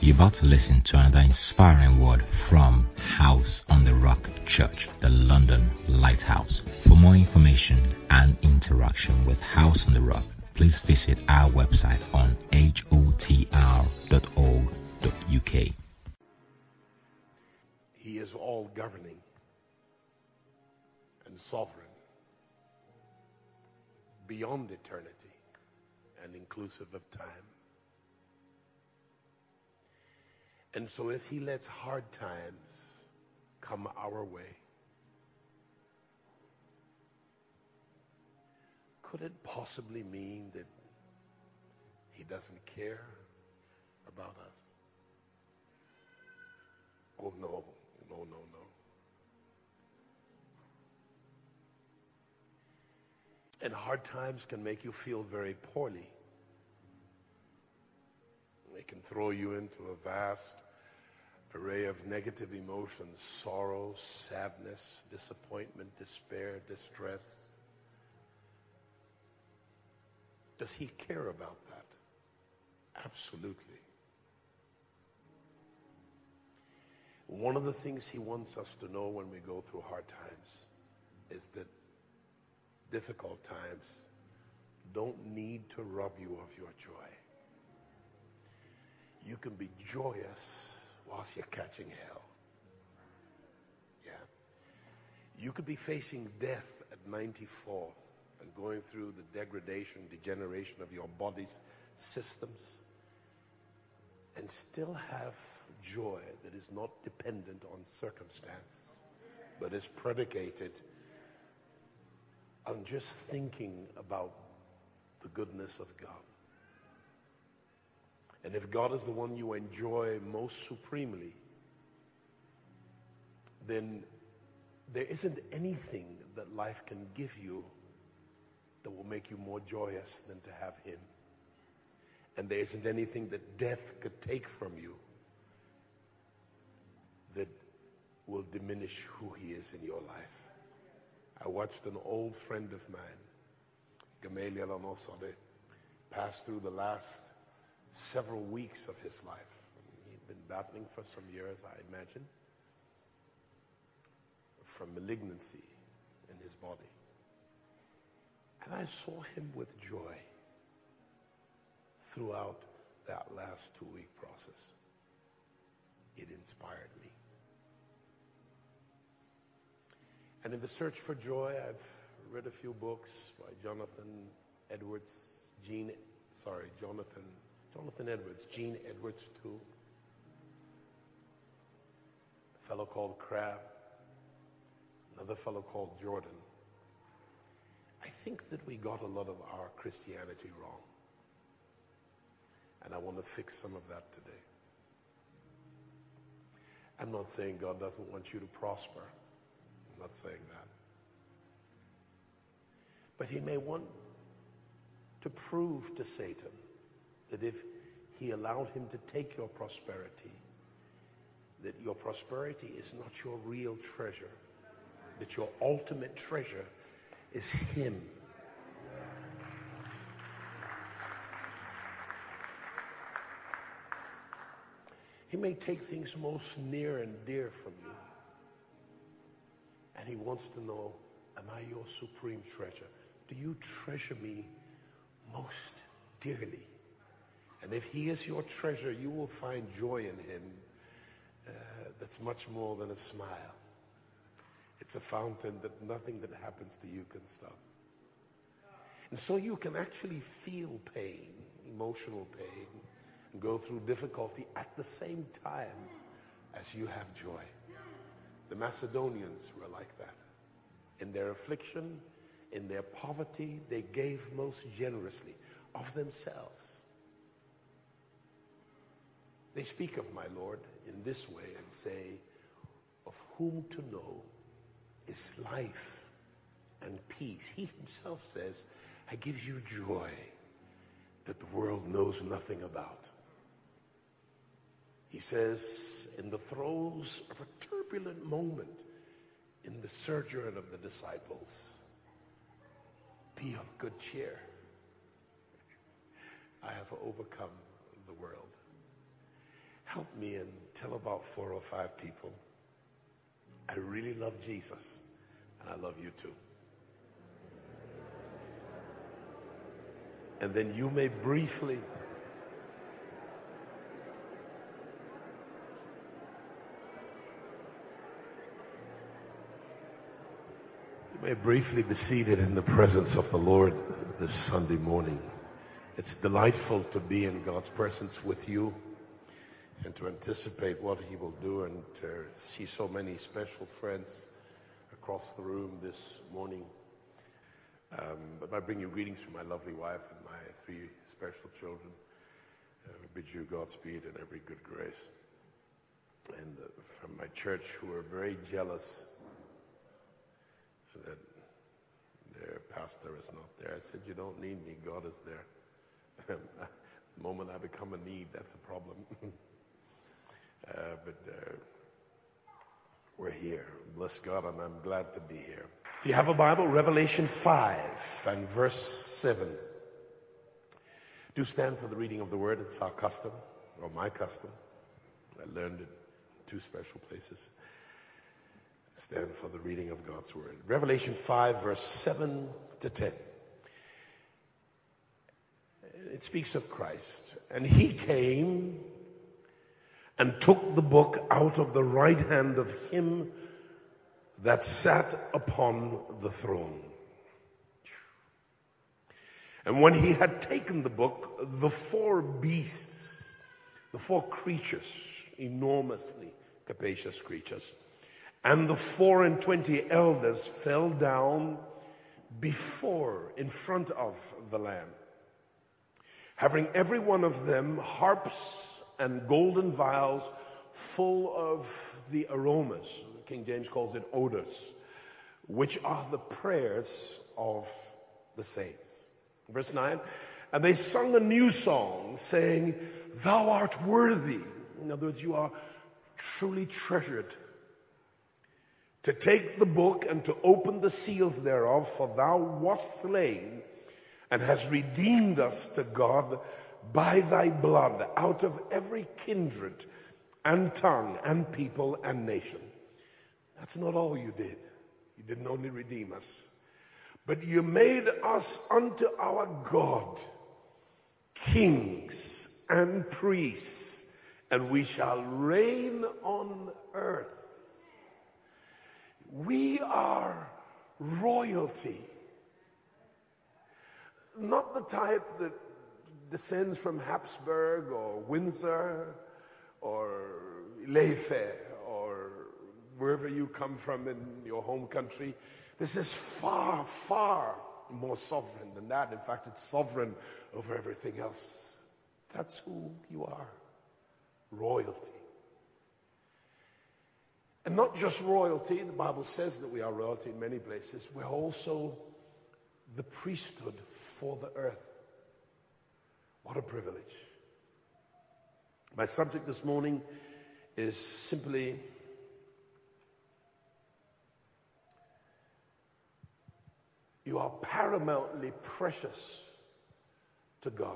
You're about to listen to another inspiring word from House on the Rock Church, the London Lighthouse. For more information and interaction with House on the Rock, please visit our website on hotr.org.uk. He is all governing and sovereign, beyond eternity and inclusive of time. And so if he lets hard times come our way, could it possibly mean that he doesn't care about us? Oh, no. And hard times can make you feel very poorly. They can throw you into a vast array of negative emotions: sorrow, sadness, disappointment, despair, distress. Does he care about that? Absolutely. One of the things he wants us to know when we go through hard times is that difficult times don't need to rob you of your joy. You can be joyous whilst you're catching hell. Yeah. You could be facing death at 94 and going through the degradation, degeneration of your body's systems, and still have joy that is not dependent on circumstance, but is predicated on just thinking about the goodness of God. And if God is the one you enjoy most supremely, then there isn't anything that life can give you that will make you more joyous than to have him. And there isn't anything that death could take from you that will diminish who he is in your life. I watched an old friend of mine, Gamaliel Anosade, pass through the last several weeks of his life. He'd been battling for some years, I imagine, from malignancy in his body. And I saw him with joy throughout that last 2-week process. It inspired me. And in the search for joy, I've read a few books by Jonathan Edwards, Gene Edwards too. A fellow called Crabb, another fellow called Jordan. I think that we got a lot of our Christianity wrong. And I want to fix some of that today. I'm not saying God doesn't want you to prosper. I'm not saying that. But he may want to prove to Satan that if he allowed him to take your prosperity, that your prosperity is not your real treasure, that your ultimate treasure is him. He may take things most near and dear from you, and he wants to know, am I your supreme treasure? Do you treasure me most dearly? And if he is your treasure, you will find joy in him that's much more than a smile. It's a fountain that nothing that happens to you can stop. And so you can actually feel pain, emotional pain, and go through difficulty at the same time as you have joy. The Macedonians were like that. In their affliction, in their poverty, they gave most generously of themselves. They speak of my Lord in this way and say, of whom to know is life and peace. He himself says, I give you joy that the world knows nothing about. He says, in the throes of a turbulent moment in the sojourn of the disciples, be of good cheer. I have overcome the world. help me and tell about 4 or 5 people, I really love Jesus, and I love you too. And then you may briefly be seated in the presence of the Lord this Sunday morning. It's delightful to be in God's presence with you and to anticipate what He will do, and to see so many special friends across the room this morning. But I bring you greetings from my lovely wife and my 3 special children. We bid you Godspeed and every good grace. And from my church, who are very jealous that their pastor is not there. I said, you don't need me, God is there. The moment I become a need, that's a problem. But we're here. Bless God, and I'm glad to be here. If you have a Bible, Revelation 5 and verse 7. Do stand for the reading of the word. It's our custom, or my custom. I learned it in 2 special places. Stand for the reading of God's word. Revelation 5 verse 7 to 10. It speaks of Christ. And He came and took the book out of the right hand of Him that sat upon the throne. And when He had taken the book, the 4 beasts, the 4 creatures, enormously capacious creatures, and the 24 elders fell down in front of the Lamb, having every one of them harps and golden vials full of the aromas. King James calls it odors, which are the prayers of the saints. Verse 9, and they sung a new song, saying, Thou art worthy. In other words, you are truly treasured, to take the book and to open the seals thereof, for thou wast slain and hast redeemed us to God by thy blood out of every kindred and tongue and people and nation. That's not all you did. You didn't only redeem us, but you made us unto our God kings and priests, and we shall reign on earth. We are royalty. Not the type that descends from Habsburg or Windsor or Mayfair or wherever you come from in your home country. This is far, far more sovereign than that. In fact, it's sovereign over everything else. That's who you are. Royalty. And not just royalty, the Bible says that we are royalty in many places. We're also the priesthood for the earth. What a privilege. My subject this morning is simply you are paramountly precious to God.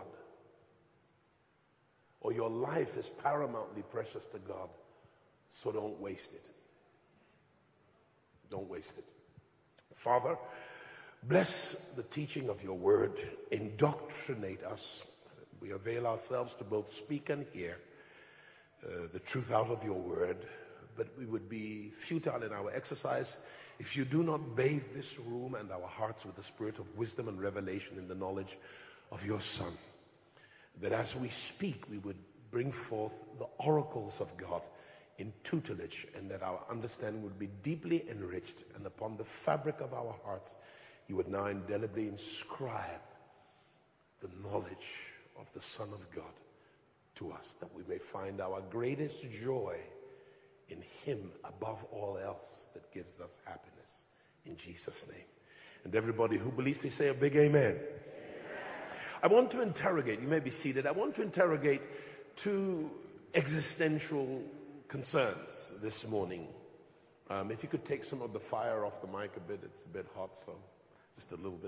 Or your life is paramountly precious to God. So don't waste it. Don't waste it. Father, bless the teaching of your word. Indoctrinate us. We avail ourselves to both speak and hear the truth out of your word. But we would be futile in our exercise if you do not bathe this room and our hearts with the spirit of wisdom and revelation in the knowledge of your Son. That as we speak, we would bring forth the oracles of God in tutelage, and that our understanding would be deeply enriched, and upon the fabric of our hearts you would now indelibly inscribe the knowledge of the Son of God to us, that we may find our greatest joy in Him above all else that gives us happiness. In Jesus' name. And everybody who believes, please say a big amen. I want to interrogate, you may be seated, I want to interrogate 2 existential concerns this morning. If you could take some of the fire off the mic a bit, it's a bit hot, so just a little bit.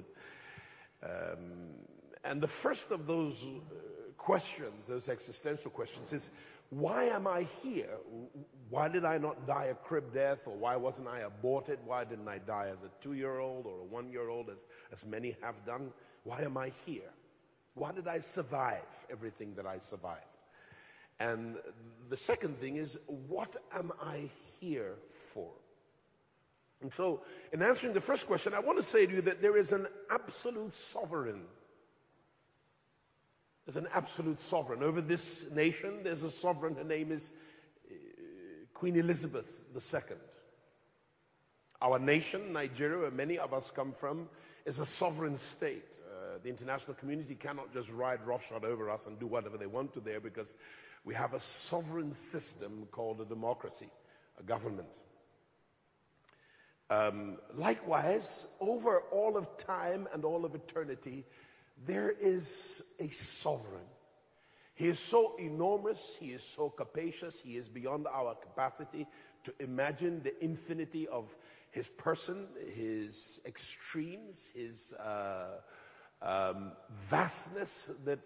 And the first of those questions, those existential questions, is Why am I here? Why did I not die a crib death? Or why wasn't I aborted? Why didn't I die as a 2-year-old or a 1-year-old as many have done? Why am I here? Why did I survive everything that I survived? And the second thing is, what am I here for? And so, in answering the first question, I want to say to you that there is an absolute sovereign. There's an absolute sovereign. Over this nation, there's a sovereign. Her name is Queen Elizabeth II. Our nation, Nigeria, where many of us come from, is a sovereign state. The international community cannot just ride roughshod over us and do whatever they want to there, because we have a sovereign system called a democracy, a government. Likewise, over all of time and all of eternity, there is a sovereign. He is so enormous, he is so capacious, he is beyond our capacity to imagine the infinity of his person, his extremes, his vastness, that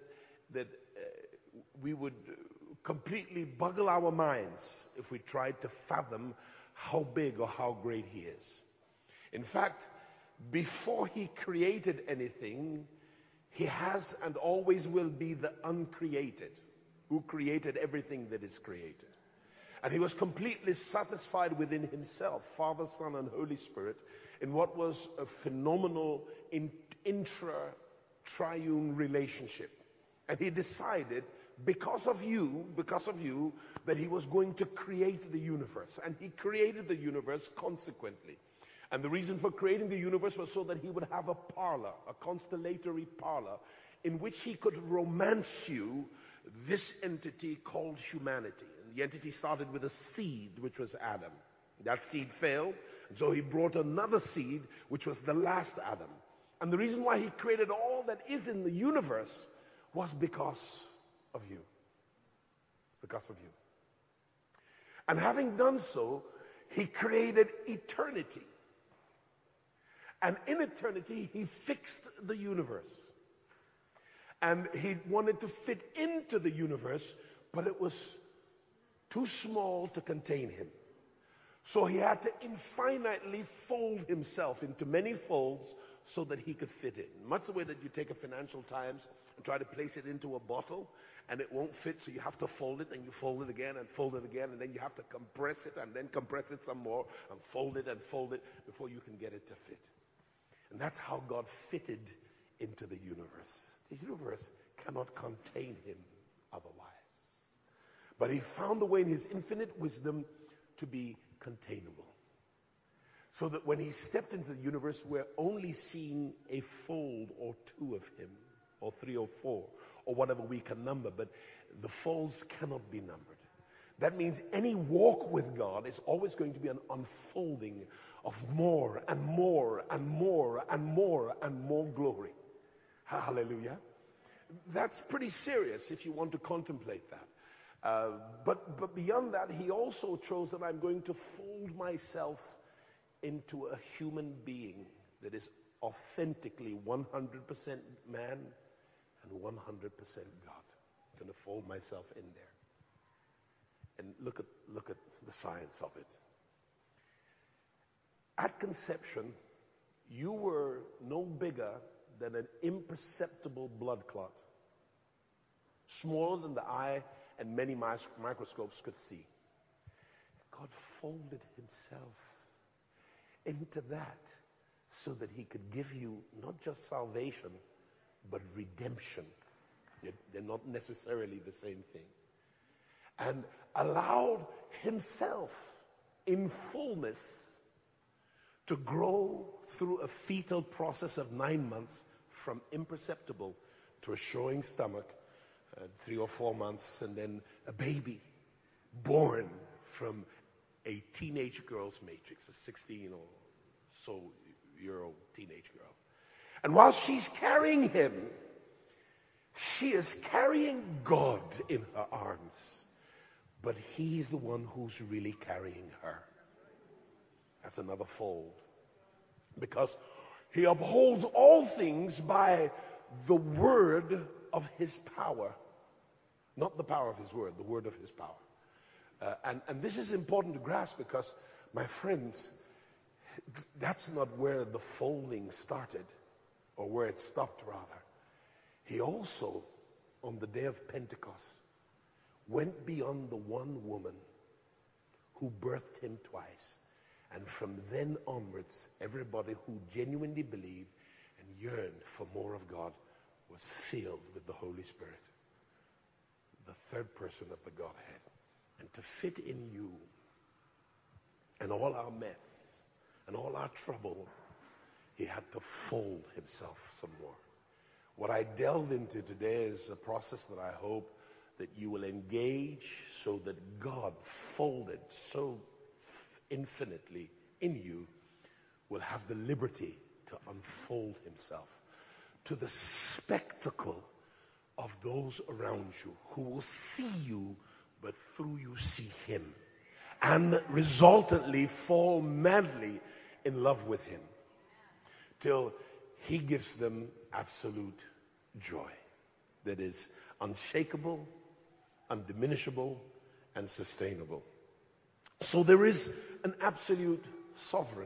we would completely boggle our minds if we tried to fathom how big or how great he is. In fact, before he created anything, he has and always will be the uncreated, who created everything that is created. And he was completely satisfied within himself, Father, Son, and Holy Spirit, in what was a phenomenal intra-triune relationship. And he decided, because of you, that he was going to create the universe. And he created the universe consequently. And the reason for creating the universe was so that he would have a parlor, a constellatory parlor, in which he could romance you, this entity called humanity. And the entity started with a seed, which was Adam. That seed failed, and so he brought another seed, which was the last Adam. And the reason why he created all that is in the universe was because of you. Because of you. And having done so, he created eternity. And in eternity, he fixed the universe. And he wanted to fit into the universe, but it was too small to contain him. So he had to infinitely fold himself into many folds so that he could fit in. Much the way that you take a Financial Times and try to place it into a bottle, and it won't fit, so you have to fold it, and you fold it again, and fold it again, and then you have to compress it, and then compress it some more, and fold it before you can get it to fit. And that's how God fitted into the universe. The universe cannot contain him otherwise. But he found a way in his infinite wisdom to be containable. So that when he stepped into the universe, we're only seeing a fold or two of him, or 3 or 4, or whatever we can number, but the folds cannot be numbered. That means any walk with God is always going to be an unfolding of more and more and more and more and more glory. Hallelujah. That's pretty serious if you want to contemplate that. But beyond that, he also chose that I'm going to fold myself into a human being that is authentically 100% man and 100% God. I'm going to fold myself in there. And look at the science of it. At conception, you were no bigger than an imperceptible blood clot, smaller than the eye and many microscopes could see. God folded himself into that so that he could give you not just salvation, but redemption. They're not necessarily the same thing. And allowed himself in fullness to grow through a fetal process of 9 months from imperceptible to a showing stomach, 3 or 4 months, and then a baby born from a teenage girl's matrix, a 16 or so year old teenage girl. And while she's carrying him, she is carrying God in her arms. But he's the one who's really carrying her. That's another fold. Because he upholds all things by the word of his power. Not the power of his word, the word of his power. And this is important to grasp because, my friends, that's not where the folding started, or where it stopped, rather. He also, on the day of Pentecost, went beyond the one woman who birthed him twice. And from then onwards, everybody who genuinely believed and yearned for more of God was filled with the Holy Spirit, the third person of the Godhead. And to fit in you and all our mess and all our trouble, he had to fold himself some more. What I delved into today is a process that I hope that you will engage, so that God, folded so infinitely in you, will have the liberty to unfold himself to the spectacle of those around you, who will see you, but through you see him, and resultantly fall madly in love with him, till he gives them absolute joy that is unshakable, undiminishable, and sustainable. So there is an absolute sovereign.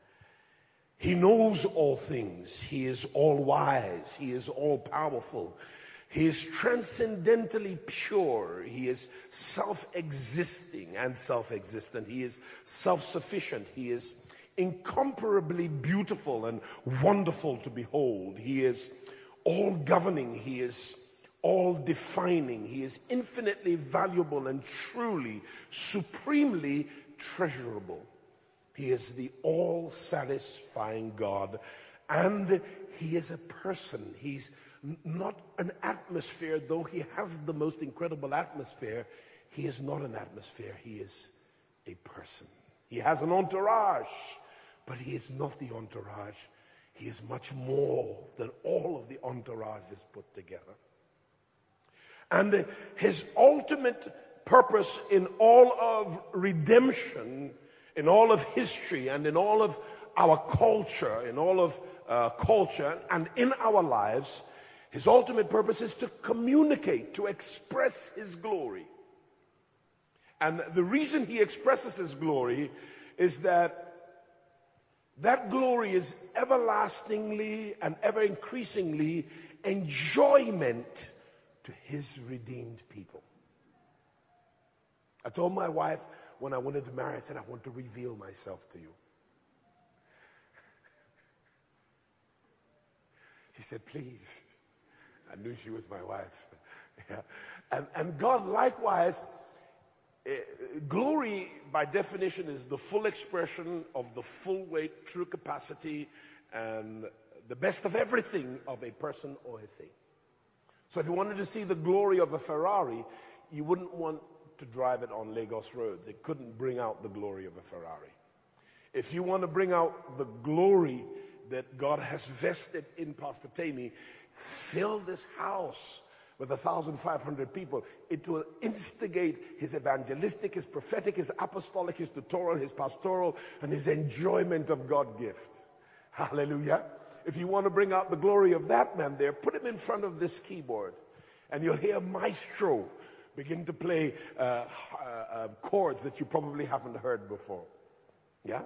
He knows all things. He is all wise. He is all powerful. He is transcendentally pure. He is self-existing and self-existent. He is self-sufficient. He is incomparably beautiful and wonderful to behold. He is all-governing. He is all-defining. He is infinitely valuable and truly, supremely treasurable. He is the all-satisfying God, and he is a person. He's not an atmosphere, though he has the most incredible atmosphere. He is not an atmosphere. He is a person. He has an entourage, but he is not the entourage. He is much more than all of the entourages put together. And his ultimate purpose in all of redemption, in all of history, and in all of our culture, and in our lives, his ultimate purpose is to communicate, to express his glory. And the reason he expresses his glory is that glory is everlastingly and ever increasingly enjoyment to his redeemed people. I told my wife when I wanted to marry, I said, I want to reveal myself to you. She said, please. I knew she was my wife. Yeah. And God likewise, glory by definition is the full expression of the full weight, true capacity, and the best of everything of a person or a thing. So if you wanted to see the glory of a Ferrari, you wouldn't want to drive it on Lagos roads. It couldn't bring out the glory of a Ferrari. If you want to bring out the glory that God has vested in Pastor Tammy, fill this house with 1,500 people. It will instigate his evangelistic, his prophetic, his apostolic, his tutorial, his pastoral, and his enjoyment of God's gift. Hallelujah. If you want to bring out the glory of that man there, put him in front of this keyboard, and you'll hear Maestro begin to play chords that you probably haven't heard before. Yeah?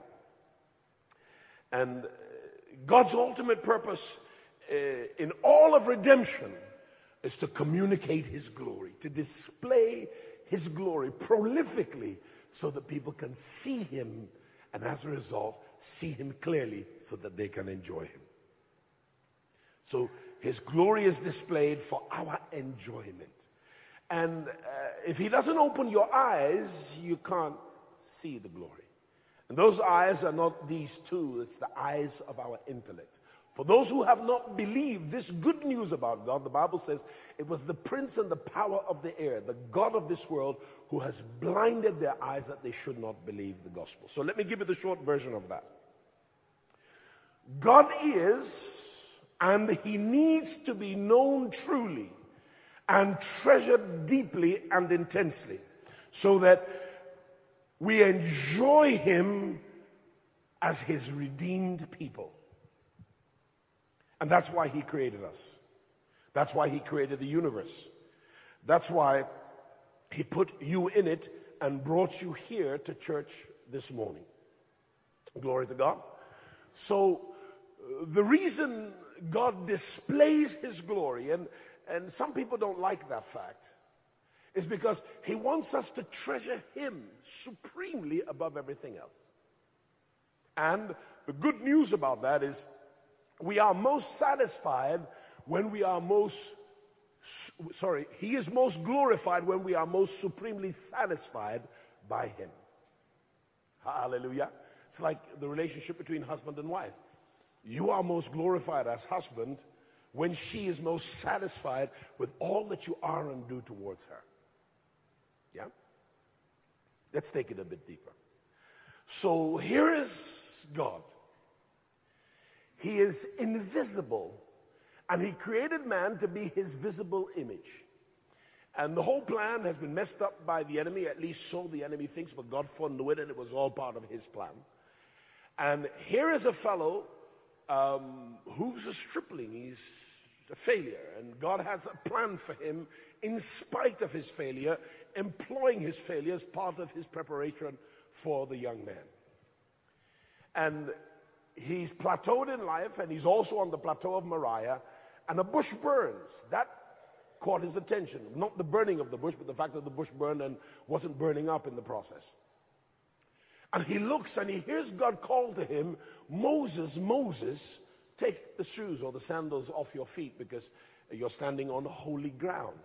And God's ultimate purpose in all of redemption is to communicate his glory, to display his glory prolifically so that people can see him, and as a result, see him clearly so that they can enjoy him. So his glory is displayed for our enjoyment. And if he doesn't open your eyes, you can't see the glory. And those eyes are not these two, it's the eyes of our intellect. For those who have not believed this good news about God, the Bible says it was the prince and the power of the air, the God of this world, who has blinded their eyes that they should not believe the gospel. So let me give you the short version of that. God is, and he needs to be known truly and treasured deeply and intensely, so that we enjoy him as his redeemed people. And that's why he created us. That's why he created the universe. That's why he put you in it and brought you here to church this morning. Glory to God. So the reason God displays his glory, and some people don't like that fact, is because he wants us to treasure him supremely above everything else. And the good news about that is we are most satisfied when we are he is most glorified when we are most supremely satisfied by him. Hallelujah. It's like the relationship between husband and wife. You are most glorified as husband when she is most satisfied with all that you are and do towards her. Yeah? Let's take it a bit deeper. So here is God. He is invisible, and he created man to be his visible image. And the whole plan has been messed up by the enemy, at least so the enemy thinks, but God foreknew it, and it was all part of his plan. And here is a fellow who's a stripling. He's a failure, and God has a plan for him in spite of his failure, employing his failure as part of his preparation for the young man. And he's plateaued in life, and he's also on the plateau of Moriah, and a bush burns. That caught his attention. Not the burning of the bush, but the fact that the bush burned and wasn't burning up in the process. And he looks and he hears God call to him, Moses, Moses, take the shoes or the sandals off your feet because you're standing on holy ground.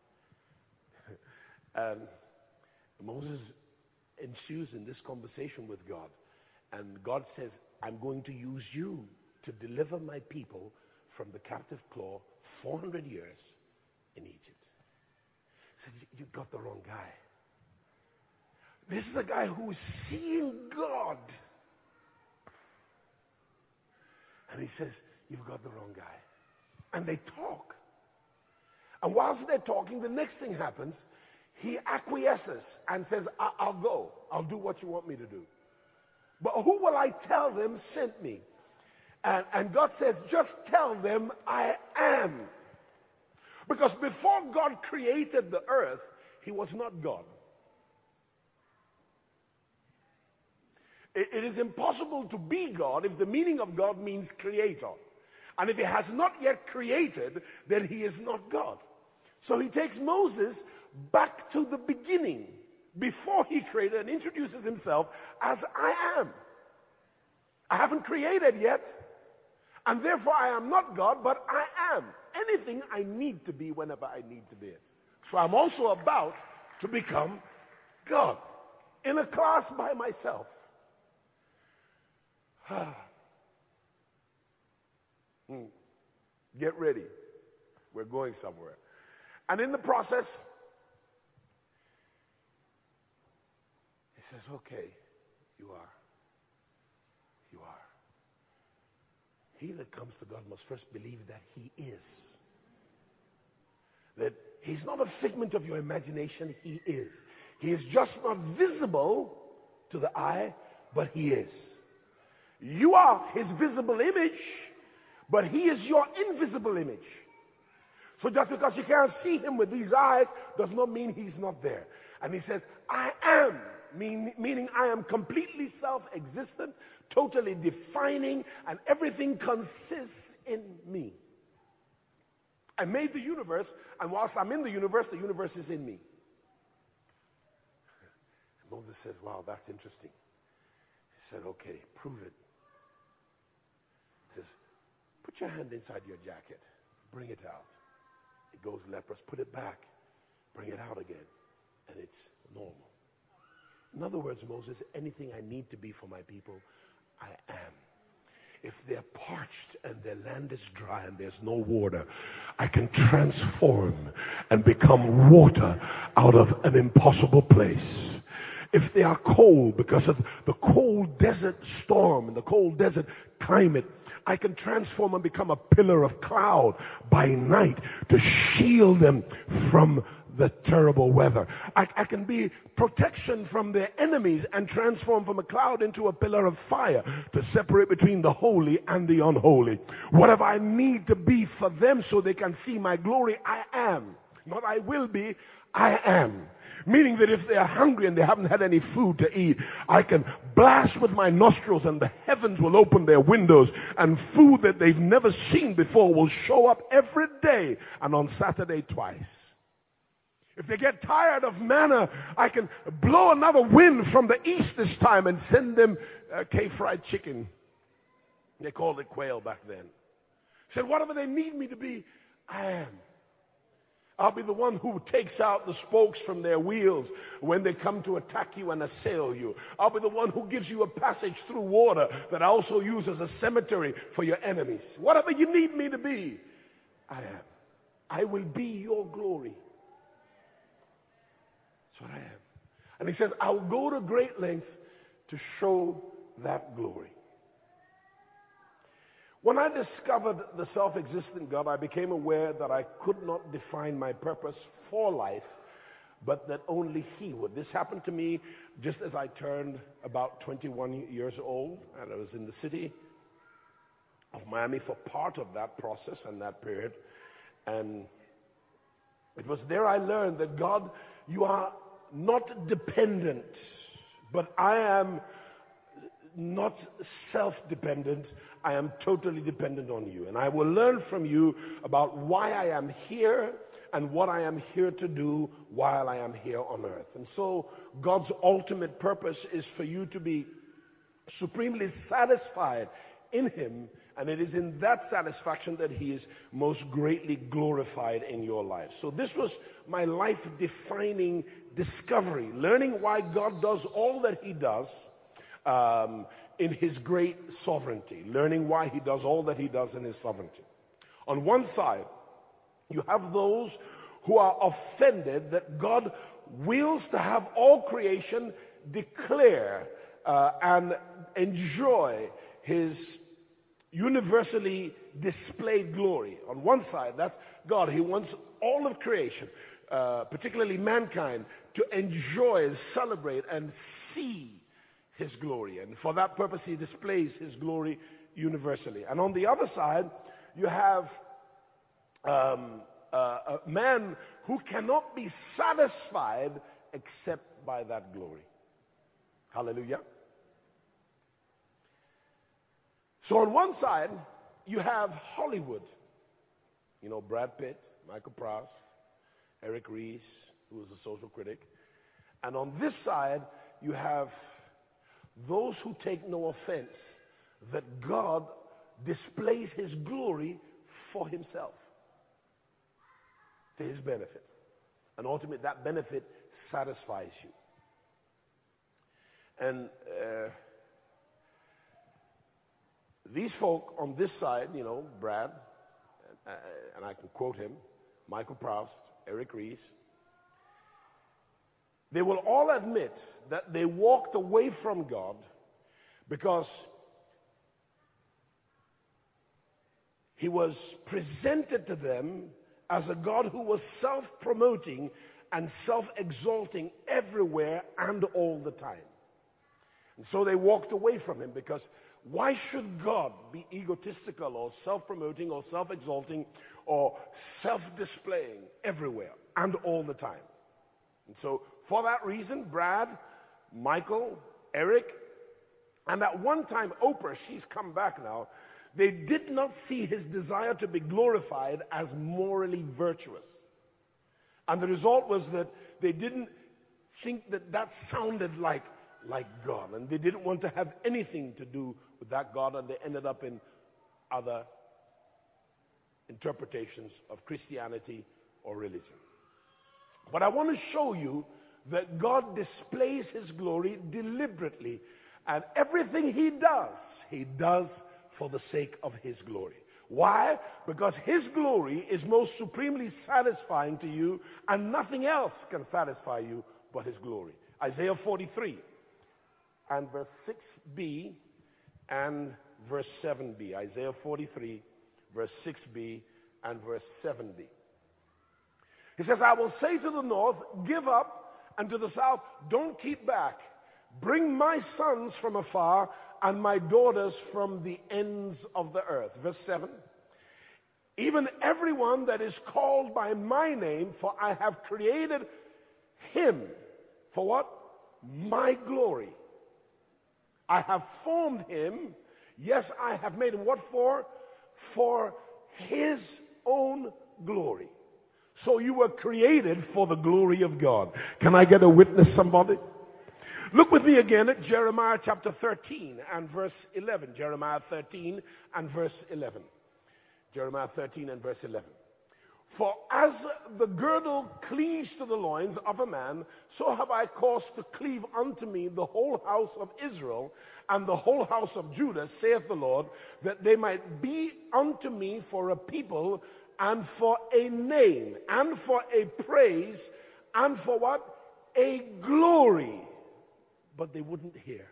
And Moses ensues in this conversation with God. And God says, I'm going to use you to deliver my people from the captive claw 400 years in Egypt. He said, you got the wrong guy. This is a guy who is seeing God. And he says, you've got the wrong guy. And they talk. And whilst they're talking, the next thing happens. He acquiesces and says, I'll go. I'll do what you want me to do. But who will I tell them sent me? And God says, just tell them I am. Because before God created the earth, he was not God. It is impossible to be God if the meaning of God means creator. And if he has not yet created, then he is not God. So he takes Moses back to the beginning, before he created, and introduces himself as I am. I haven't created yet, and therefore I am not God, but I am anything I need to be whenever I need to be it. So I'm also about to become God in a class by myself. Get ready. We're going somewhere. And in the process, he says, okay, you are. You are. He that comes to God must first believe that he is. That he's not a figment of your imagination, he is. He is just not visible to the eye, but he is. You are his visible image, but he is your invisible image. So just because you can't see him with these eyes does not mean he's not there. And he says, I am, meaning I am completely self-existent, totally defining, and everything consists in me. I made the universe, and whilst I'm in the universe is in me. And Moses says, wow, that's interesting. He said, okay, prove it. He says, put your hand inside your jacket. Bring it out. It goes leprous. Put it back. Bring it out again. And it's normal. In other words, Moses, anything I need to be for my people, I am. If they're parched and their land is dry and there's no water, I can transform and become water out of an impossible place. If they are cold because of the cold desert storm and the cold desert climate, I can transform and become a pillar of cloud by night to shield them from the terrible weather. I can be protection from their enemies and transform from a cloud into a pillar of fire to separate between the holy and the unholy. Whatever I need to be for them so they can see my glory, I am. Not I will be, I am. Meaning that if they are hungry and they haven't had any food to eat, I can blast with my nostrils and the heavens will open their windows and food that they've never seen before will show up every day and on Saturday twice. If they get tired of manna, I can blow another wind from the east this time and send them K-fried chicken. They called it quail back then. Said, whatever they need me to be, I am. I'll be the one who takes out the spokes from their wheels when they come to attack you and assail you. I'll be the one who gives you a passage through water that I also use as a cemetery for your enemies. Whatever you need me to be, I am. I will be your glory. That's what I am. And he says, I will go to great lengths to show that glory. When I discovered the self-existent God, I became aware that I could not define my purpose for life, but that only He would. This happened to me just as I turned about 21 years old, and I was in the city of Miami for part of that process and that period. And it was there I learned that God, you are not dependent, but I am not self-dependent. I am totally dependent on you. And I will learn from you about why I am here and what I am here to do while I am here on earth. And so God's ultimate purpose is for you to be supremely satisfied in Him, and it is in that satisfaction that He is most greatly glorified in your life. So this was my life-defining discovery, learning why God does all that He does in His great sovereignty, learning why He does all that He does in His sovereignty. On one side, you have those who are offended that God wills to have all creation declare and enjoy His universally displayed glory. On one side, that's God. He wants all of creation, particularly mankind, to enjoy, celebrate, and see His glory. And for that purpose, He displays His glory universally. And on the other side, you have a man who cannot be satisfied except by that glory. Hallelujah. So on one side, you have Hollywood. You know, Brad Pitt, Michael Proust, Eric Ries, who was a social critic. And on this side, you have those who take no offense that God displays His glory for Himself, to His benefit. And ultimately, that benefit satisfies you. And these folk on this side, you know, Brad, and I can quote him, Michael Proust, Eric Ries, they will all admit that they walked away from God because He was presented to them as a God who was self-promoting and self-exalting everywhere and all the time. And so they walked away from Him, because why should God be egotistical or self-promoting or self-exalting or self-displaying everywhere and all the time? And so for that reason, Brad, Michael, Eric, and at one time Oprah, she's come back now, they did not see His desire to be glorified as morally virtuous. And the result was that they didn't think that that sounded like God, and they didn't want to have anything to do with that God, and they ended up in other interpretations of Christianity or religion. But I want to show you that God displays His glory deliberately, and everything He does for the sake of His glory. Why? Because His glory is most supremely satisfying to you, and nothing else can satisfy you but His glory. Isaiah 43 and verse 6b and verse 7b. Isaiah 43, verse 6b and verse 7b. He says, I will say to the north, give up, and to the south, don't keep back. Bring my sons from afar and my daughters from the ends of the earth. Verse 7. even everyone that is called by my name, for I have created him for what? My glory. I have formed him. Yes, I have made him what for? For his own glory. So you were created for the glory of God. Can I get a witness, somebody? Look with me again at Jeremiah chapter 13 and verse 11. Jeremiah 13 and verse 11. Jeremiah 13 and verse 11. For as the girdle cleaves to the loins of a man, so have I caused to cleave unto me the whole house of Israel and the whole house of Judah, saith the Lord, that they might be unto me for a people and for a name and for a praise and for what? A glory. But they wouldn't hear.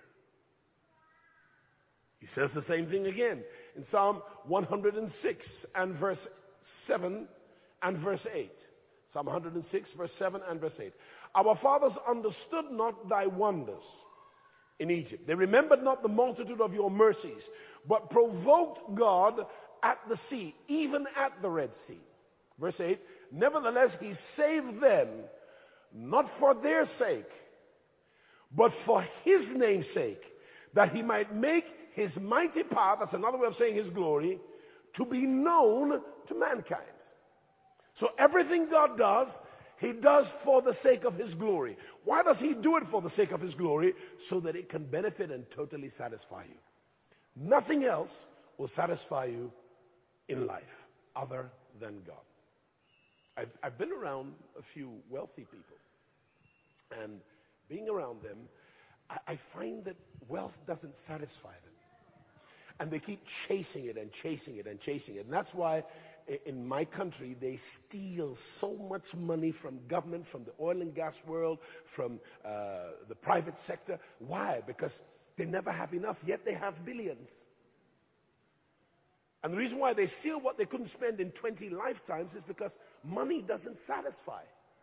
He says the same thing again in Psalm 106 and verse 7 and verse 8. Psalm 106 verse 7 and verse 8. Our fathers understood not thy wonders in Egypt. They remembered not the multitude of your mercies, but provoked God at the sea, even at the Red Sea. Verse 8. Nevertheless, he saved them, not for their sake, but for his name's sake, that he might make his mighty power, that's another way of saying his glory, to be known to mankind. So everything God does, he does for the sake of his glory. Why does he do it for the sake of his glory? So that it can benefit and totally satisfy you. Nothing else will satisfy you in life other than God. I've been around a few wealthy people, and being around them, I find that wealth doesn't satisfy them. And they keep chasing it and chasing it and chasing it. And that's why in my country, they steal so much money from government, from the oil and gas world, from the private sector. Why? Because they never have enough, yet they have billions. And the reason why they steal what they couldn't spend in 20 lifetimes is because money doesn't satisfy.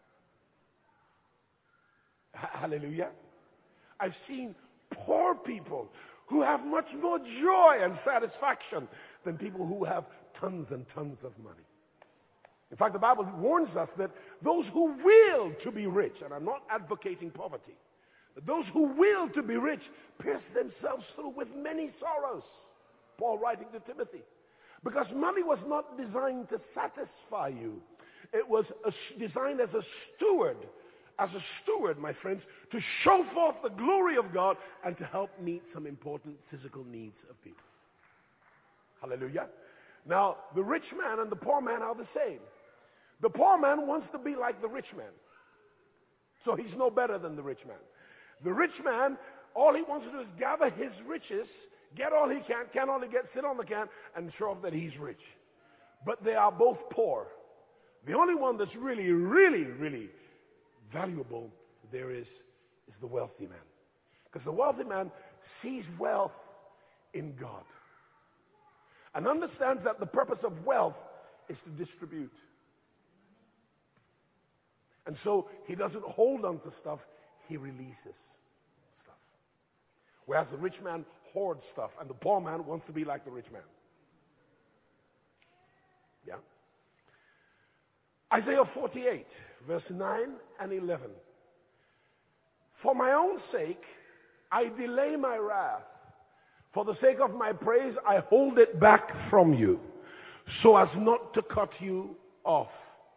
Hallelujah. I've seen poor people who have much more joy and satisfaction than people who have tons and tons of money. In fact, the Bible warns us that those who will to be rich, and I'm not advocating poverty, but those who will to be rich pierce themselves through with many sorrows. Paul writing to Timothy. Because money was not designed to satisfy you. It was designed as a steward, my friends, to show forth the glory of God and to help meet some important physical needs of people. Hallelujah. Now, the rich man and the poor man are the same. The poor man wants to be like the rich man. So he's no better than the rich man. The rich man, all he wants to do is gather his riches, get all he can all he gets, sit on the can, and show off that he's rich. But they are both poor. The only one that's really, really, really valuable there is the wealthy man. Because the wealthy man sees wealth in God and understands that the purpose of wealth is to distribute. And so he doesn't hold on to stuff, he releases stuff. Whereas the rich man hoards stuff, and the poor man wants to be like the rich man. Yeah? Isaiah 48, verse 9 and 11. For my own sake, I delay my wrath. For the sake of my praise, I hold it back from you, so as not to cut you off.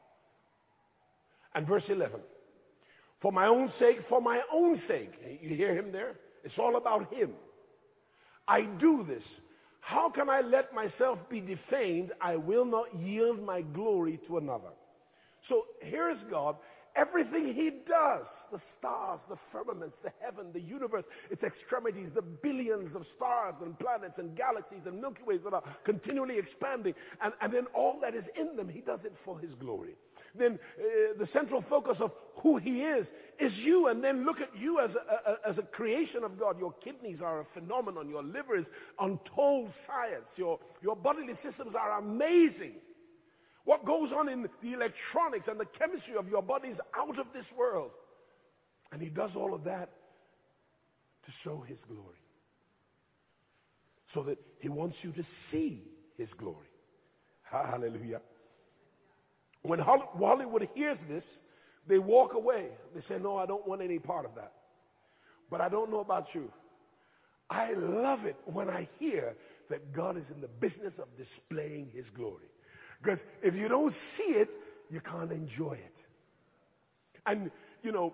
And verse 11. For my own sake, you hear him there? It's all about him. I do this. How can I let myself be defamed? I will not yield my glory to another. So here's God. Everything he does, the stars, the firmaments, the heaven, the universe, its extremities, the billions of stars and planets and galaxies and Milky Ways that are continually expanding, and then all that is in them, he does it for his glory. Then the central focus of who he is you, and then look at you as a creation of God. Your kidneys are a phenomenon. Your liver is untold science. Your bodily systems are amazing. What goes on in the electronics and the chemistry of your body is out of this world. And he does all of that to show his glory. So that he wants you to see his glory. Hallelujah. When Hollywood hears this, they walk away. They say, no, I don't want any part of that. But I don't know about you. I love it when I hear that God is in the business of displaying his glory. Because if you don't see it, you can't enjoy it. And, you know,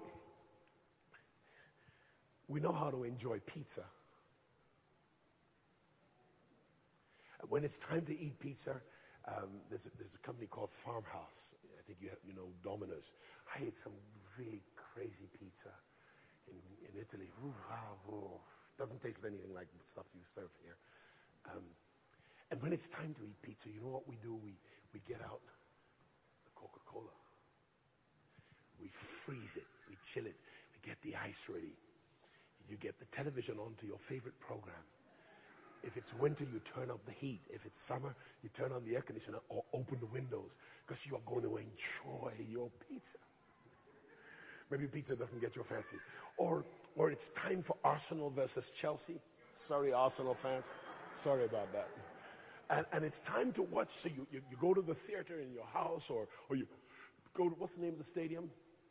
we know how to enjoy pizza. When it's time to eat pizza, there's a company called Farmhouse. I think you know Domino's. I ate some really crazy pizza in Italy. Doesn't taste anything like the stuff you serve here. And when it's time to eat pizza, you know what we do? We get out the Coca-Cola. We freeze it. We chill it. We get the ice ready. You get the television onto your favorite program. If it's winter, you turn up the heat. If it's summer, you turn on the air conditioner or open the windows because you are going to enjoy your pizza. Maybe pizza doesn't get your fancy. Or it's time for Arsenal versus Chelsea. Sorry, Arsenal fans. Sorry about that. And it's time to watch. So you go to the theater in your house or you go to, what's the name of the stadium?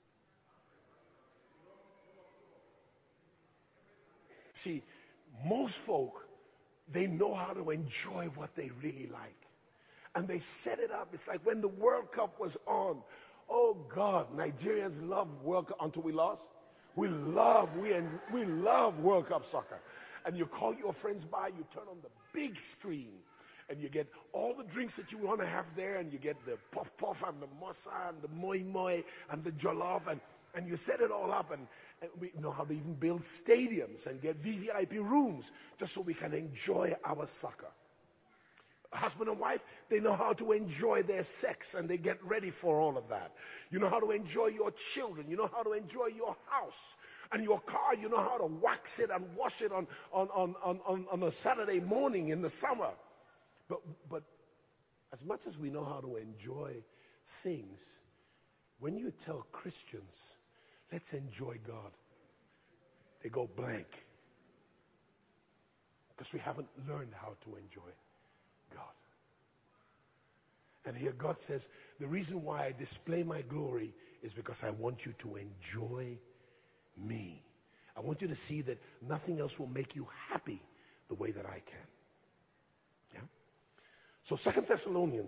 See, most folk, they know how to enjoy what they really like. And they set it up. It's like when the World Cup was on. Oh, God, Nigerians love World Cup until we lost. We love World Cup soccer. And you call your friends by, you turn on the big screen, and you get all the drinks that you want to have there, and you get the puff and the mosa and the moi and the jollof, and you set it all up, and we know how to even build stadiums and get VVIP rooms just so we can enjoy our soccer. Husband and wife, they know how to enjoy their sex and they get ready for all of that. You know how to enjoy your children. You know how to enjoy your house and your car. You know how to wax it and wash it on a Saturday morning in the summer. But as much as we know how to enjoy things, when you tell Christians, let's enjoy God, they go blank. Because we haven't learned how to enjoy God. And here God says, the reason why I display my glory is because I want you to enjoy me. I want you to see that nothing else will make you happy the way that I can. Yeah? So 2 Thessalonians,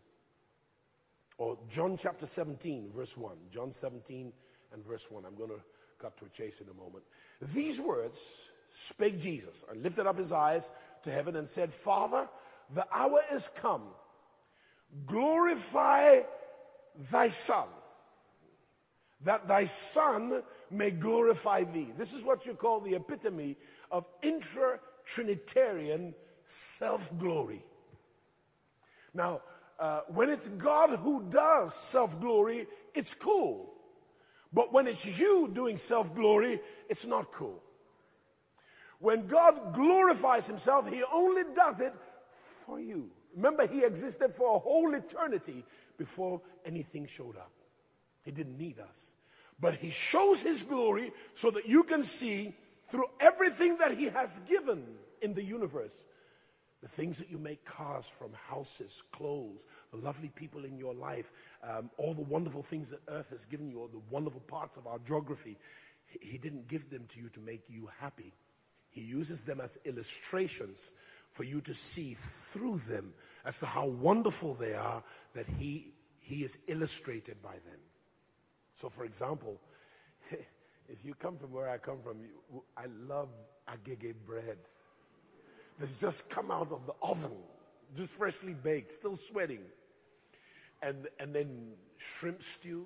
or John chapter 17, verse 1. John 17 and verse 1. I'm going to cut to a chase in a moment. These words spake Jesus and lifted up his eyes to heaven and said, Father, the hour is come. Glorify thy Son, that thy Son may glorify thee. This is what you call the epitome of intra-Trinitarian self-glory. Now, when it's God who does self-glory, it's cool. But when it's you doing self-glory, it's not cool. When God glorifies himself, he only does it for you. Remember, he existed for a whole eternity before anything showed up. He didn't need us. But he shows his glory so that you can see through everything that he has given in the universe. The things that you make cars from, houses, clothes, the lovely people in your life, all the wonderful things that earth has given you, all the wonderful parts of our geography. He didn't give them to you to make you happy. He uses them as illustrations for you to see through them as to how wonderful they are, that he is illustrated by them. So, for example, if you come from where I come from, I love agege bread. That's just come out of the oven, just freshly baked, still sweating. And then shrimp stew,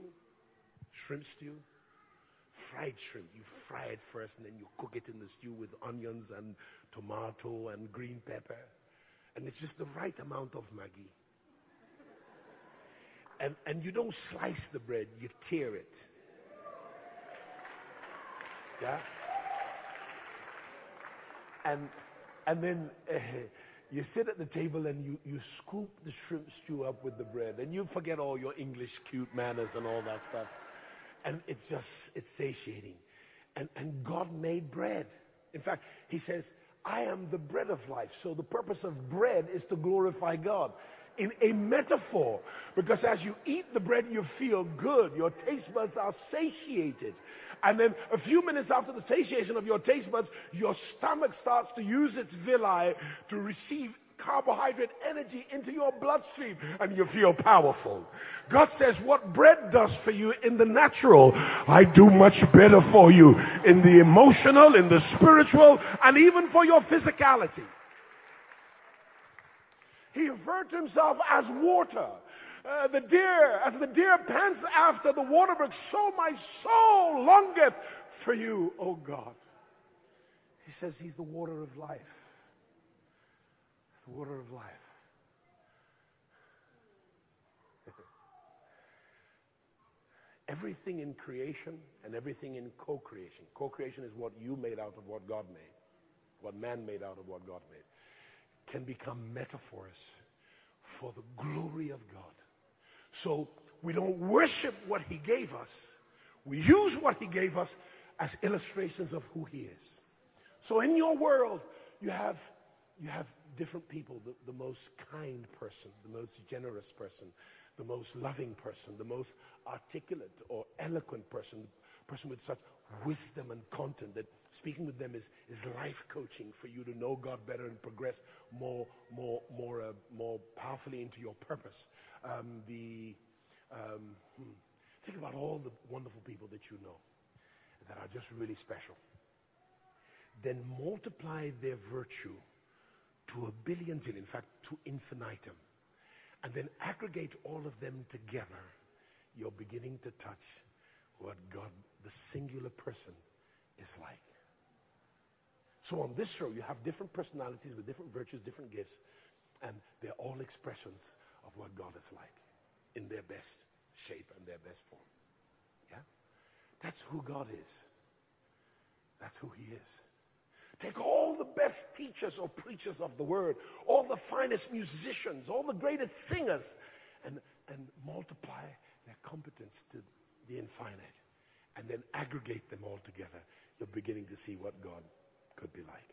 fried shrimp. You fry it first and then you cook it in the stew with onions and tomato and green pepper. And it's just the right amount of Maggi. And you don't slice the bread, you tear it. Yeah? And then you sit at the table and you scoop the shrimp stew up with the bread. And you forget all your English cute manners and all that stuff. And it's satiating. And God made bread. In fact, he says, I am the bread of life. So the purpose of bread is to glorify God. in a metaphor. Because as you eat the bread, you feel good. Your taste buds are satiated. And then a few minutes after the satiation of your taste buds, your stomach starts to use its villi to receive carbohydrate energy into your bloodstream, and you feel powerful. God says, what bread does for you in the natural, I do much better for you in the emotional, in the spiritual, and even for your physicality. He referred to himself as water. As the deer pants after the water brook, so my soul longeth for you, O God. He says he's the water of life. The water of life. Everything in creation and everything in co-creation. Co-creation is what you made out of what God made. What man made out of what God made. Can become metaphors for the glory of God. So we don't worship what he gave us. We use what he gave us as illustrations of who he is. So in your world, you have different people. The most kind person, the most generous person, the most loving person, the most articulate or eloquent person with such wisdom and content that speaking with them is life coaching for you to know God better and progress more powerfully into your purpose. Think about all the wonderful people that you know that are just really special. Then multiply their virtue to a billion zillion, in fact, to infinitum. And then aggregate all of them together. You're beginning to touch what God, the singular person, is like. So on this show, you have different personalities with different virtues, different gifts, and they're all expressions of what God is like in their best shape and their best form. Yeah? That's who God is. That's who he is. Take all the best teachers or preachers of the word, all the finest musicians, all the greatest singers, and multiply their competence to the infinite. And then aggregate them all together. You're beginning to see what God could be like.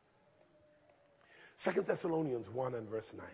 2 Thessalonians 1 and verse 9.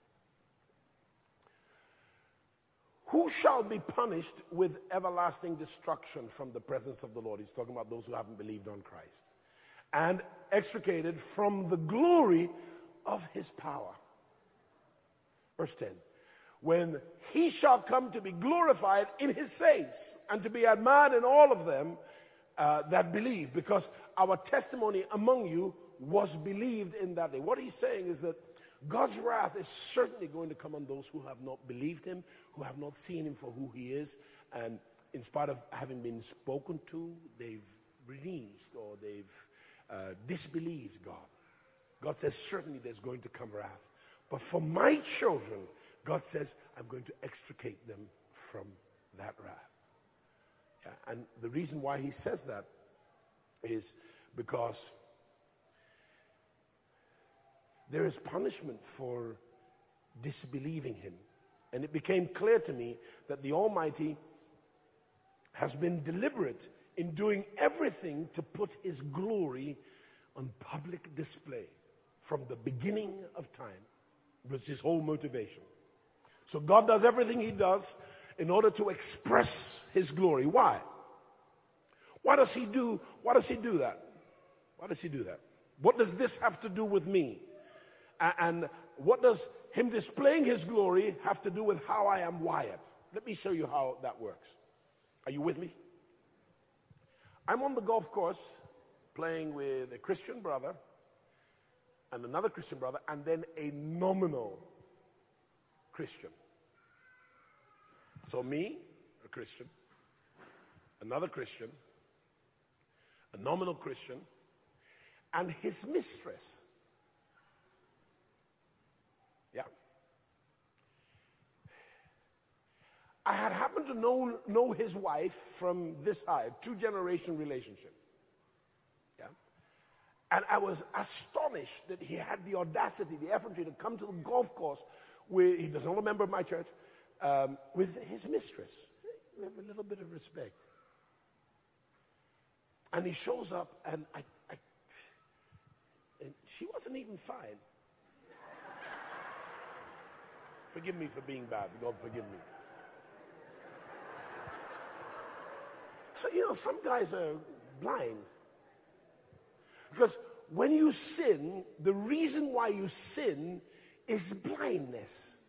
Who shall be punished with everlasting destruction from the presence of the Lord? He's talking about those who haven't believed on Christ. And extricated from the glory of his power. Verse 10. When he shall come to be glorified in his saints and to be admired in all of them that believe, because our testimony among you was believed in that day. What he's saying is that God's wrath is certainly going to come on those who have not believed him, who have not seen him for who he is, and in spite of having been spoken to, they've reneged or they've disbelieved God. God says certainly there's going to come wrath. But for my children, God says I'm going to extricate them from that wrath. Yeah, and the reason why he says that is because there is punishment for disbelieving him. And it became clear to me that the Almighty has been deliberate in doing everything to put his glory on public display from the beginning of time. Was his whole motivation. So God does everything he does in order to express his glory. Why? Why does he do that? Why does he do that? What does this have to do with me? And what does him displaying his glory have to do with how I am wired? Let me show you how that works. Are you with me? I'm on the golf course playing with a Christian brother and another Christian brother and then a nominal Christian. So me, a Christian, another Christian, a nominal Christian, and his mistress. Yeah. I had happened to know his wife from this side, 2-generation relationship. Yeah. And I was astonished that he had the audacity, the effrontery to come to the golf course where he was not a member of my church, with his mistress. We have a little bit of respect. And he shows up, and and she wasn't even fine. Forgive me for being bad. God, forgive me. So, some guys are blind. Because when you sin, the reason why you sin is blindness.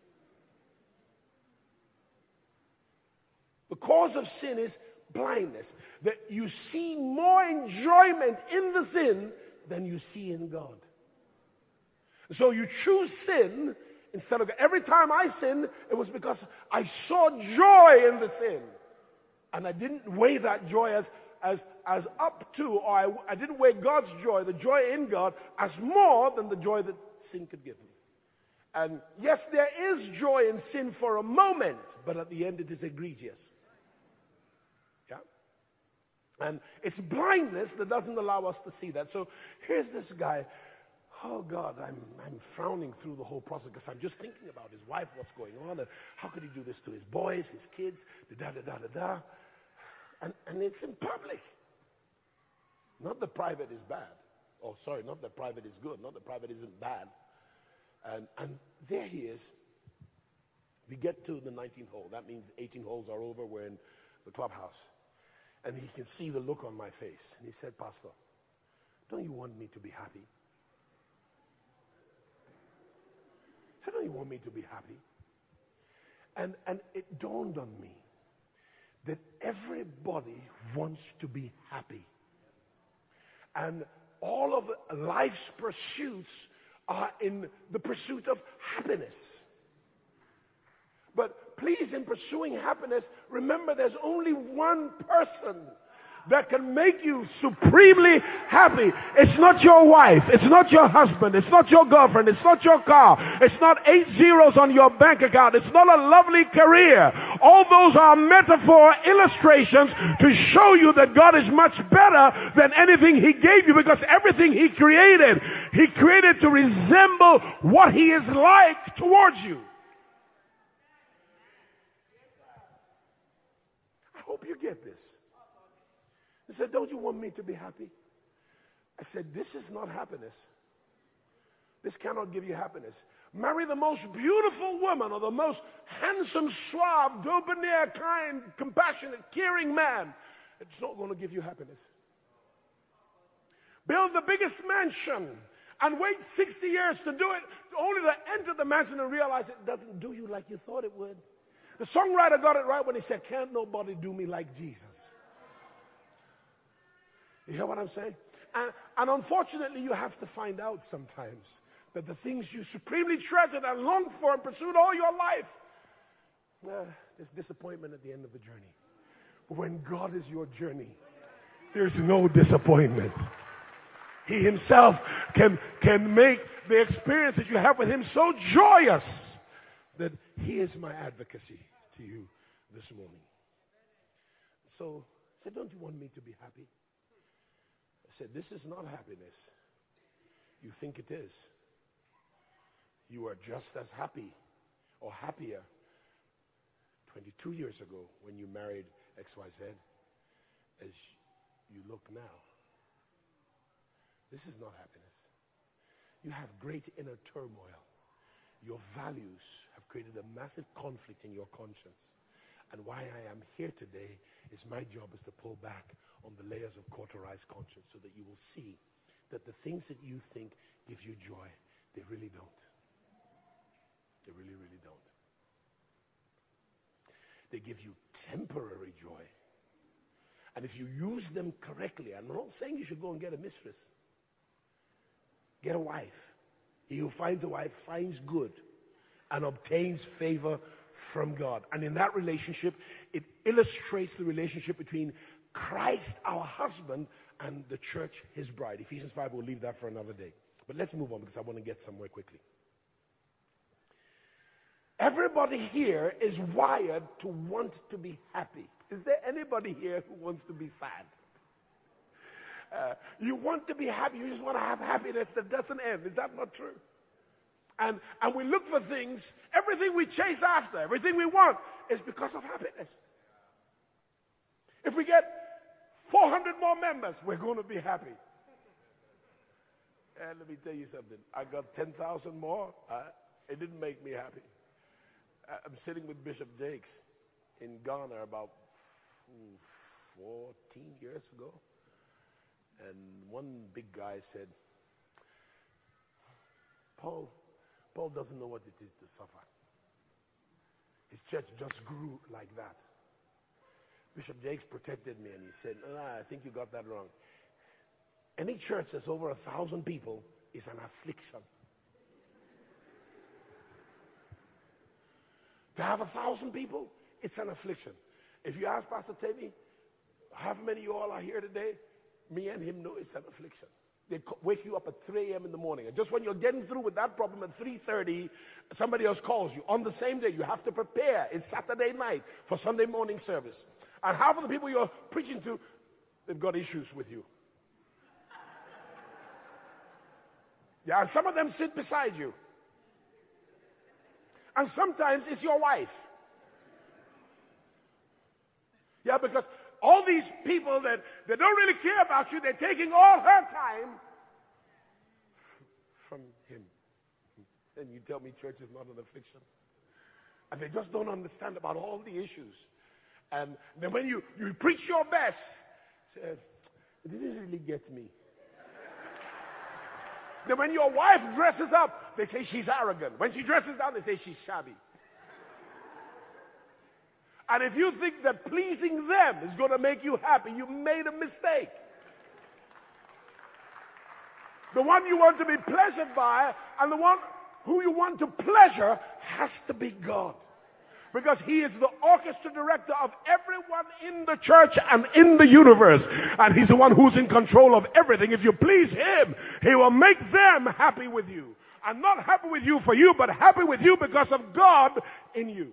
The cause of sin is blindness. That you see more enjoyment in the sin than you see in God. So you choose sin instead of... Every time I sinned, it was because I saw joy in the sin. And I didn't weigh that joy as up to, or I didn't weigh God's joy, the joy in God, as more than the joy that sin could give me. And yes, there is joy in sin for a moment, but at the end it is egregious. Yeah? And it's blindness that doesn't allow us to see that. So here's this guy. Oh God, I'm frowning through the whole process because I'm just thinking about his wife, what's going on, and how could he do this to his boys, his kids, da-da-da-da-da. And it's in public. Not that private is bad. Oh, sorry, not that private is good. Not that private isn't bad. And there he is. We get to the 19th hole. That means 18 holes are over. We're in the clubhouse. And he can see the look on my face. And he said, Pastor, don't you want me to be happy? I said, don't you want me to be happy? And it dawned on me that everybody wants to be happy. And all of life's pursuits are in the pursuit of happiness. But please, in pursuing happiness, remember there's only one person that can make you supremely happy. It's not your wife. It's not your husband. It's not your girlfriend. It's not your car. It's not 8 zeros on your bank account. It's not a lovely career. All those are metaphor illustrations to show you that God is much better than anything He gave you, because everything He created to resemble what He is like towards you. I hope you get this. He said, don't you want me to be happy? I said, this is not happiness. This cannot give you happiness. Marry the most beautiful woman or the most handsome, suave, debonair, kind, compassionate, caring man. It's not going to give you happiness. Build the biggest mansion and wait 60 years to do it, only to enter the mansion and realize it doesn't do you like you thought it would. The songwriter got it right when he said, can't nobody do me like Jesus. You hear what I'm saying? And unfortunately, you have to find out sometimes that the things you supremely treasured and longed for and pursued all your life, there's disappointment at the end of the journey. But when God is your journey, there's no disappointment. He Himself can make the experience that you have with Him so joyous that He is my advocacy to you this morning. So, I said, don't you want me to be happy? I said, this is not happiness. You think it is. You are just as happy or happier 22 years ago when you married XYZ as you look now. This is not happiness. You have great inner turmoil. Your values have created a massive conflict in your conscience. And why I am here today is my job is to pull back on the layers of cauterized conscience so that you will see that the things that you think give you joy, they really don't. They really, really don't. They give you temporary joy. And if you use them correctly, I'm not saying you should go and get a mistress. Get a wife. He who finds a wife finds good and obtains favor from God. And in that relationship, it illustrates the relationship between Christ, our husband, and the church, His bride. Ephesians 5, we'll leave that for another day. But let's move on because I want to get somewhere quickly. Everybody here is wired to want to be happy. Is there anybody here who wants to be sad? You want to be happy. You just want to have happiness that doesn't end. Is that not true? And we look for things. Everything we chase after, everything we want is because of happiness. If we get 400 more members, we're going to be happy. And let me tell you something. I got 10,000 more. It didn't make me happy. I'm sitting with Bishop Jakes in Ghana about 14 years ago. And one big guy said, Paul doesn't know what it is to suffer. His church just grew like that. Bishop Jakes protected me and he said, I think you got that wrong. Any church that's over 1,000 people is an affliction. To have 1,000 people, it's an affliction. If you ask Pastor Teddy, how many of you all are here today? Me and him know it's an affliction. They wake you up at 3 a.m. in the morning. And just when you're getting through with that problem at 3:30, somebody else calls you. On the same day, you have to prepare. It's Saturday night for Sunday morning service. And half of the people you're preaching to, they've got issues with you. Yeah, and some of them sit beside you. And sometimes it's your wife. Yeah, because all these people that they don't really care about you, they're taking all her time from him. And you tell me church is not an affliction. And they just don't understand about all the issues. And then when you preach your best, say, it didn't really get me. Then when your wife dresses up, they say she's arrogant. When she dresses down, they say she's shabby. And if you think that pleasing them is going to make you happy, you made a mistake. The one you want to be pleasured by and the one who you want to pleasure has to be God. Because he is the orchestra director of everyone in the church and in the universe. And he's the one who's in control of everything. If you please him, he will make them happy with you. And not happy with you for you, but happy with you because of God in you.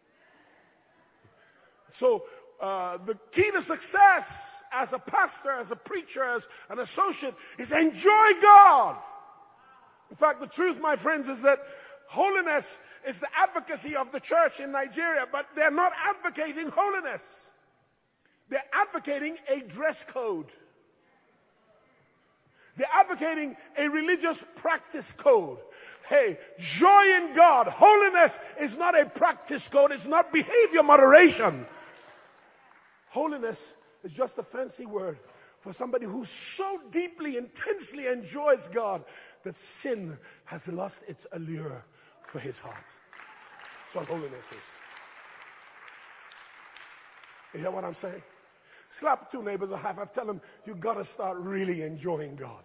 So the key to success as a pastor, as a preacher, as an associate is enjoy God. In fact, the truth, my friends, is that holiness is the advocacy of the church in Nigeria, but they're not advocating holiness. They're advocating a dress code. They're advocating a religious practice code. Hey, joy in God. Holiness is not a practice code. It's not behavior moderation. Holiness is just a fancy word for somebody who so deeply, intensely enjoys God that sin has lost its allure for his heart. That's what holiness is. You hear what I'm saying? Slap two neighbors a high five. Tell them you got to start really enjoying God.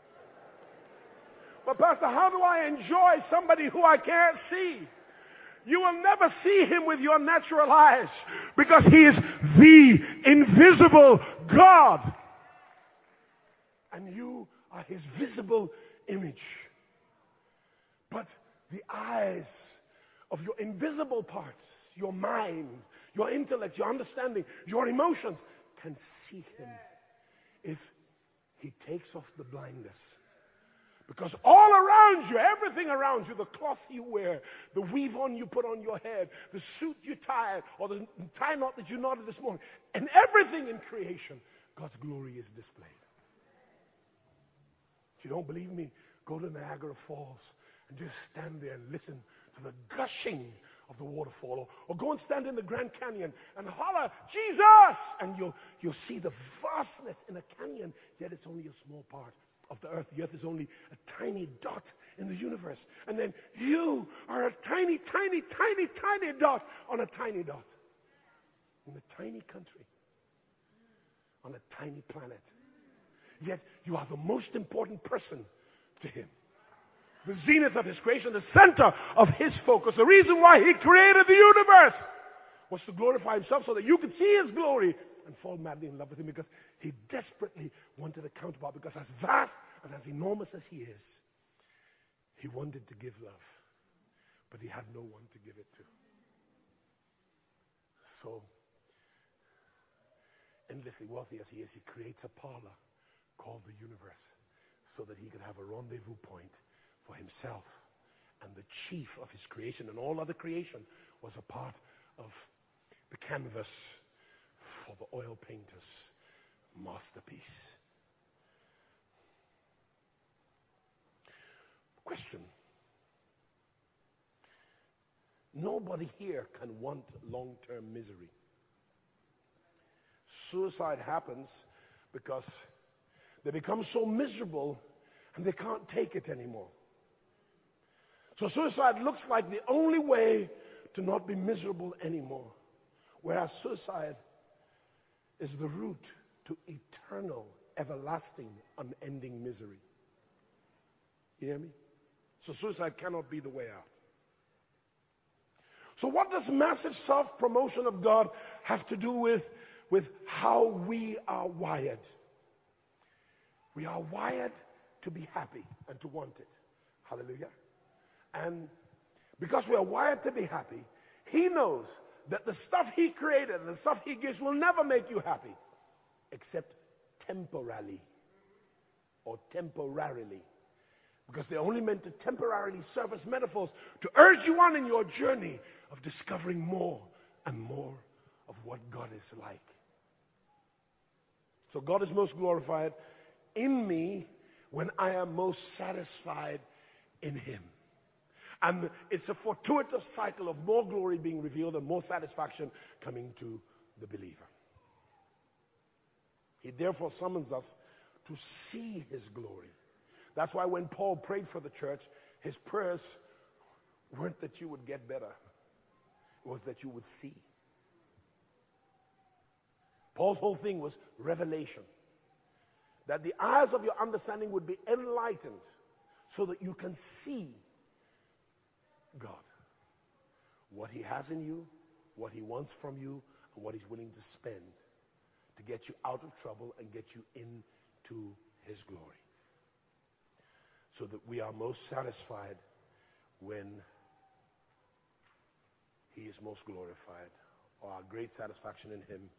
But Pastor, how do I enjoy somebody who I can't see? You will never see him with your natural eyes because he is the invisible God. And you are his visible image. But the eyes of your invisible parts, your mind, your intellect, your understanding, your emotions can see him if he takes off the blindness. Because all around you, everything around you, the cloth you wear, the weave on you put on your head, the suit you tie, or the tie knot that you knotted this morning, and everything in creation, God's glory is displayed. If you don't believe me, go to Niagara Falls and just stand there and listen to the gushing of the waterfall. Or go and stand in the Grand Canyon and holler, Jesus! And you'll see the vastness in a canyon, yet it's only a small part of the earth. The earth is only a tiny dot in the universe. And then you are a tiny, tiny, tiny, tiny dot on a tiny dot. In a tiny country. On a tiny planet. Yet you are the most important person to him. The zenith of his creation, the center of his focus. The reason why he created the universe was to glorify himself so that you could see his glory and fall madly in love with him, because he desperately wanted a counterpart. Because as vast and as enormous as he is, he wanted to give love, but he had no one to give it to. So, endlessly wealthy as he is, he creates a parlor called the universe so that he could have a rendezvous point for himself. And the chief of his creation and all other creation was a part of the canvas for the oil painter's masterpiece. Question. Nobody here can want long-term misery. Suicide happens because they become so miserable and they can't take it anymore. So suicide looks like the only way to not be miserable anymore. Whereas suicide is the route to eternal, everlasting, unending misery. You hear me? So suicide cannot be the way out. So what does massive self-promotion of God have to do with how we are wired? We are wired to be happy and to want it. Hallelujah. And because we are wired to be happy, He knows that the stuff He created and the stuff He gives will never make you happy, except temporarily or temporarily. Because they're only meant to temporarily serve as metaphors to urge you on in your journey of discovering more and more of what God is like. So God is most glorified in me when I am most satisfied in Him. And it's a fortuitous cycle of more glory being revealed and more satisfaction coming to the believer. He therefore summons us to see His glory. That's why when Paul prayed for the church, his prayers weren't that you would get better. It was that you would see. Paul's whole thing was revelation. That the eyes of your understanding would be enlightened so that you can see God. What He has in you, what He wants from you, and what He's willing to spend to get you out of trouble and get you into His glory. So that we are most satisfied when He is most glorified. Our great satisfaction in Him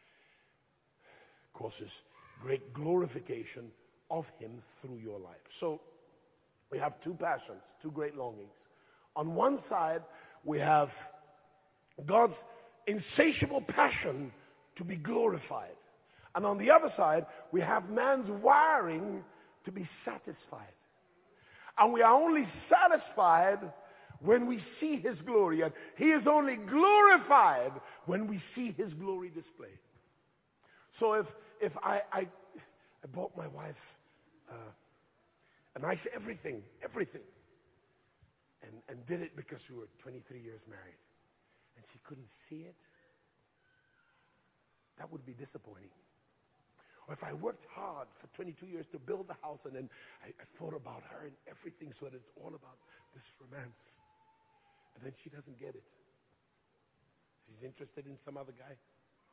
causes great glorification of Him through your life. So we have two passions, two great longings. On one side, we have God's insatiable passion to be glorified. And on the other side, we have man's wiring to be satisfied. And we are only satisfied when we see His glory. And He is only glorified when we see His glory displayed. So if I bought my wife a nice everything, and did it because we were 23 years married, and she couldn't see it, that would be disappointing. Or if I worked hard for 22 years to build the house, and then I thought about her and everything so that it's all about this romance, and then she doesn't get it. She's interested in some other guy.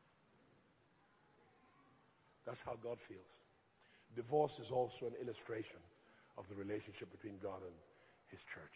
That's how God feels. Divorce is also an illustration of the relationship between God and His church.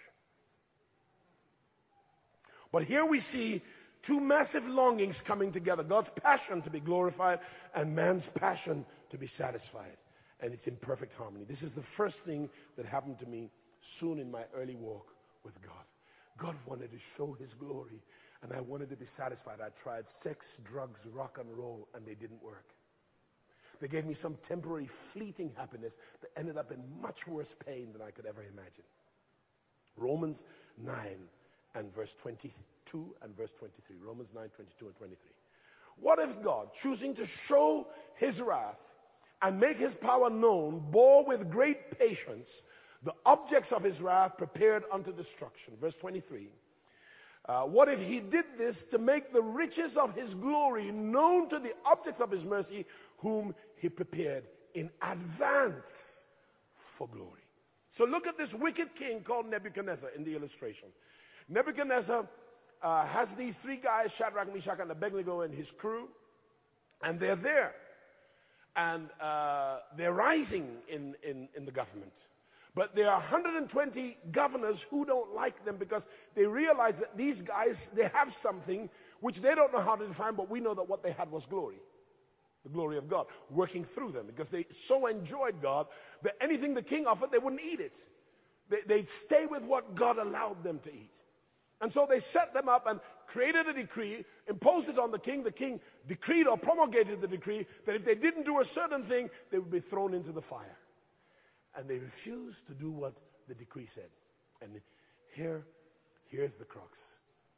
But here we see two massive longings coming together. God's passion to be glorified and man's passion to be satisfied. And it's in perfect harmony. This is the first thing that happened to me soon in my early walk with God. God wanted to show His glory, and I wanted to be satisfied. I tried sex, drugs, rock and roll, and they didn't work. They gave me some temporary fleeting happiness that ended up in much worse pain than I could ever imagine. Romans 9 and verse 22 and verse 23. Romans 9, 22 and 23. What if God, choosing to show His wrath and make His power known, bore with great patience the objects of His wrath prepared unto destruction? Verse 23. What if He did this to make the riches of His glory known to the objects of His mercy, whom He prepared in advance for glory? So look at this wicked king called Nebuchadnezzar in the illustration. Nebuchadnezzar has these three guys, Shadrach, Meshach, and Abednego, and his crew, and they're there. And they're rising in the government. But there are 120 governors who don't like them because they realize that these guys, they have something which they don't know how to define, but we know that what they had was glory. The glory of God working through them, because they so enjoyed God that anything the king offered, they wouldn't eat it. They'd stay with what God allowed them to eat. And so they set them up and created a decree, imposed it on the king. The king decreed or promulgated the decree that if they didn't do a certain thing, they would be thrown into the fire. And they refused to do what the decree said. And here's the crux.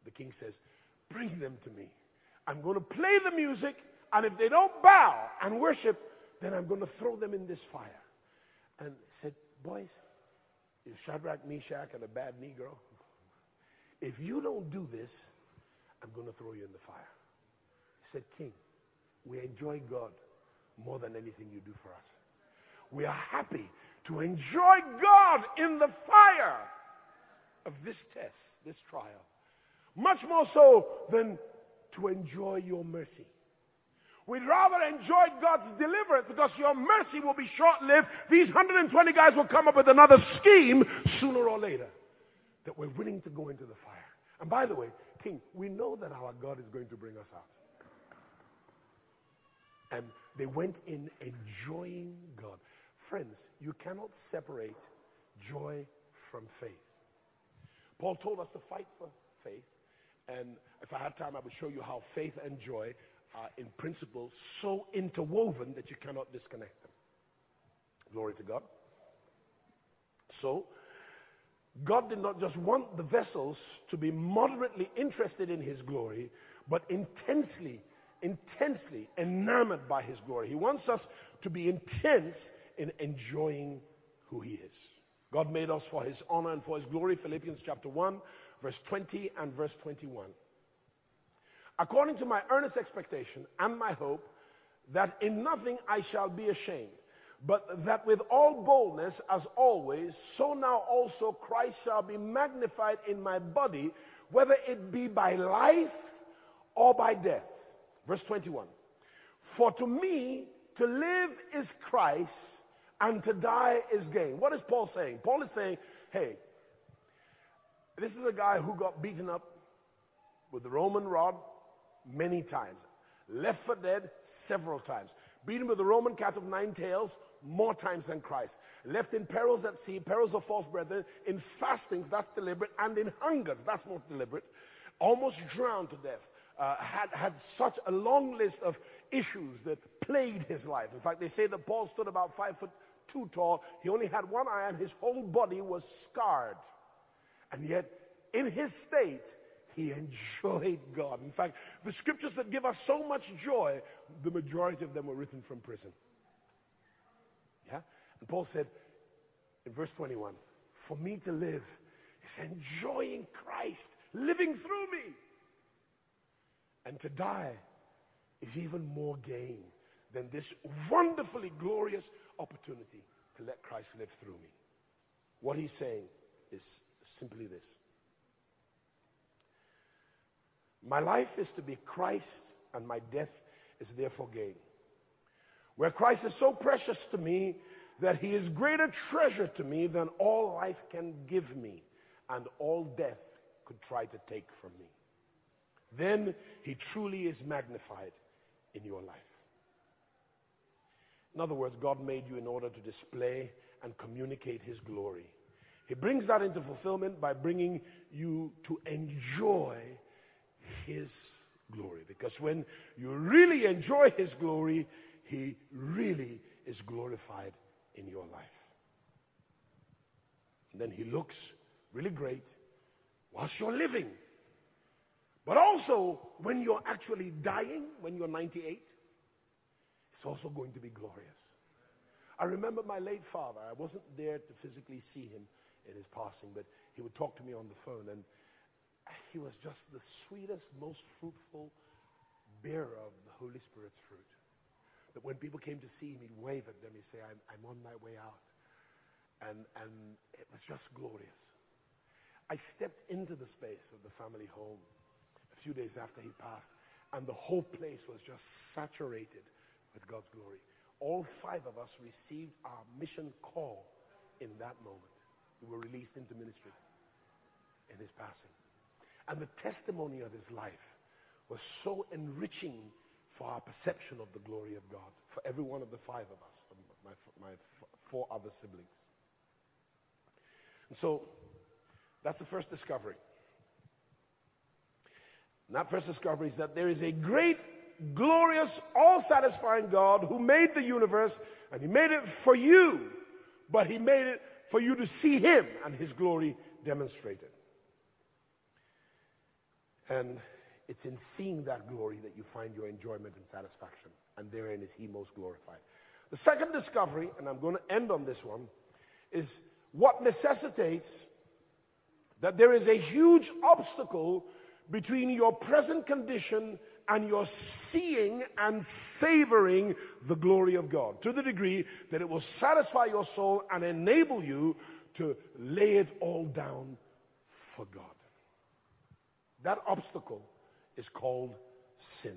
The king says, bring them to me. I'm going to play the music, and if they don't bow and worship, then I'm going to throw them in this fire. And he said, boys, you're Shadrach, Meshach, and a bad Negro. If you don't do this, I'm going to throw you in the fire. He said, King, we enjoy God more than anything you do for us. We are happy to enjoy God in the fire of this test, this trial. Much more so than to enjoy your mercy. We'd rather enjoy God's deliverance because your mercy will be short-lived. These 120 guys will come up with another scheme sooner or later that we're willing to go into the fire. And by the way, King, we know that our God is going to bring us out. And they went in enjoying God. Friends, you cannot separate joy from faith. Paul told us to fight for faith. And if I had time, I would show you how faith and joy are in principle so interwoven that you cannot disconnect them. Glory to God. So, God did not just want the vessels to be moderately interested in His glory, but intensely enamored by His glory. He wants us to be intense in enjoying who He is. God made us for His honor and for His glory. Philippians chapter 1, verse 20 and verse 21. According to my earnest expectation and my hope, that in nothing I shall be ashamed, but that with all boldness, as always, so now also Christ shall be magnified in my body, whether it be by life or by death. Verse 21. For to me, to live is Christ, and to die is gain. What is Paul saying? Paul is saying, hey, this is a guy who got beaten up with the Roman rod many times. Left for dead several times. Beaten with the Roman cat of nine tails more times than Christ. Left in perils at sea, perils of false brethren, in fastings, that's deliberate, and in hungers, that's not deliberate. Almost drowned to death. Had such a long list of issues that plagued his life. In fact, they say that Paul stood about 5'2" tall. He only had one eye and his whole body was scarred. And yet, in his state, he enjoyed God. In fact, the scriptures that give us so much joy, the majority of them were written from prison. Yeah? And Paul said in verse 21, for me to live is enjoying Christ, living through me. And to die is even more gain than this wonderfully glorious opportunity to let Christ live through me. What he's saying is simply this. My life is to be Christ, and my death is therefore gain. Where Christ is so precious to me that He is greater treasure to me than all life can give me and all death could try to take from me. Then He truly is magnified in your life. In other words, God made you in order to display and communicate His glory. He brings that into fulfillment by bringing you to enjoy His glory. Because when you really enjoy His glory, He really is glorified in your life. And then He looks really great whilst you're living. But also, when you're actually dying, when you're 98, it's also going to be glorious. I remember my late father. I wasn't there to physically see him in his passing, but he would talk to me on the phone, and he was just the sweetest, most fruitful bearer of the Holy Spirit's fruit. That when people came to see him, he'd wave at them. He'd say, I'm on my way out. And it was just glorious. I stepped into the space of the family home a few days after he passed, and the whole place was just saturated with God's glory. All 5 of us received our mission call in that moment. We were released into ministry in his passing. And the testimony of his life was so enriching for our perception of the glory of God, for every one of the 5 of us, my 4 other siblings. And so, that's the first discovery. And that first discovery is that there is a great, glorious, all-satisfying God who made the universe, and He made it for you, but He made it for you to see Him and His glory demonstrated. And it's in seeing that glory that you find your enjoyment and satisfaction. And therein is he most glorified. The second discovery, and I'm going to end on this one, is what necessitates that there is a huge obstacle between your present condition and your seeing and savoring the glory of God, to the degree that it will satisfy your soul and enable you to lay it all down for God. That obstacle is called sin.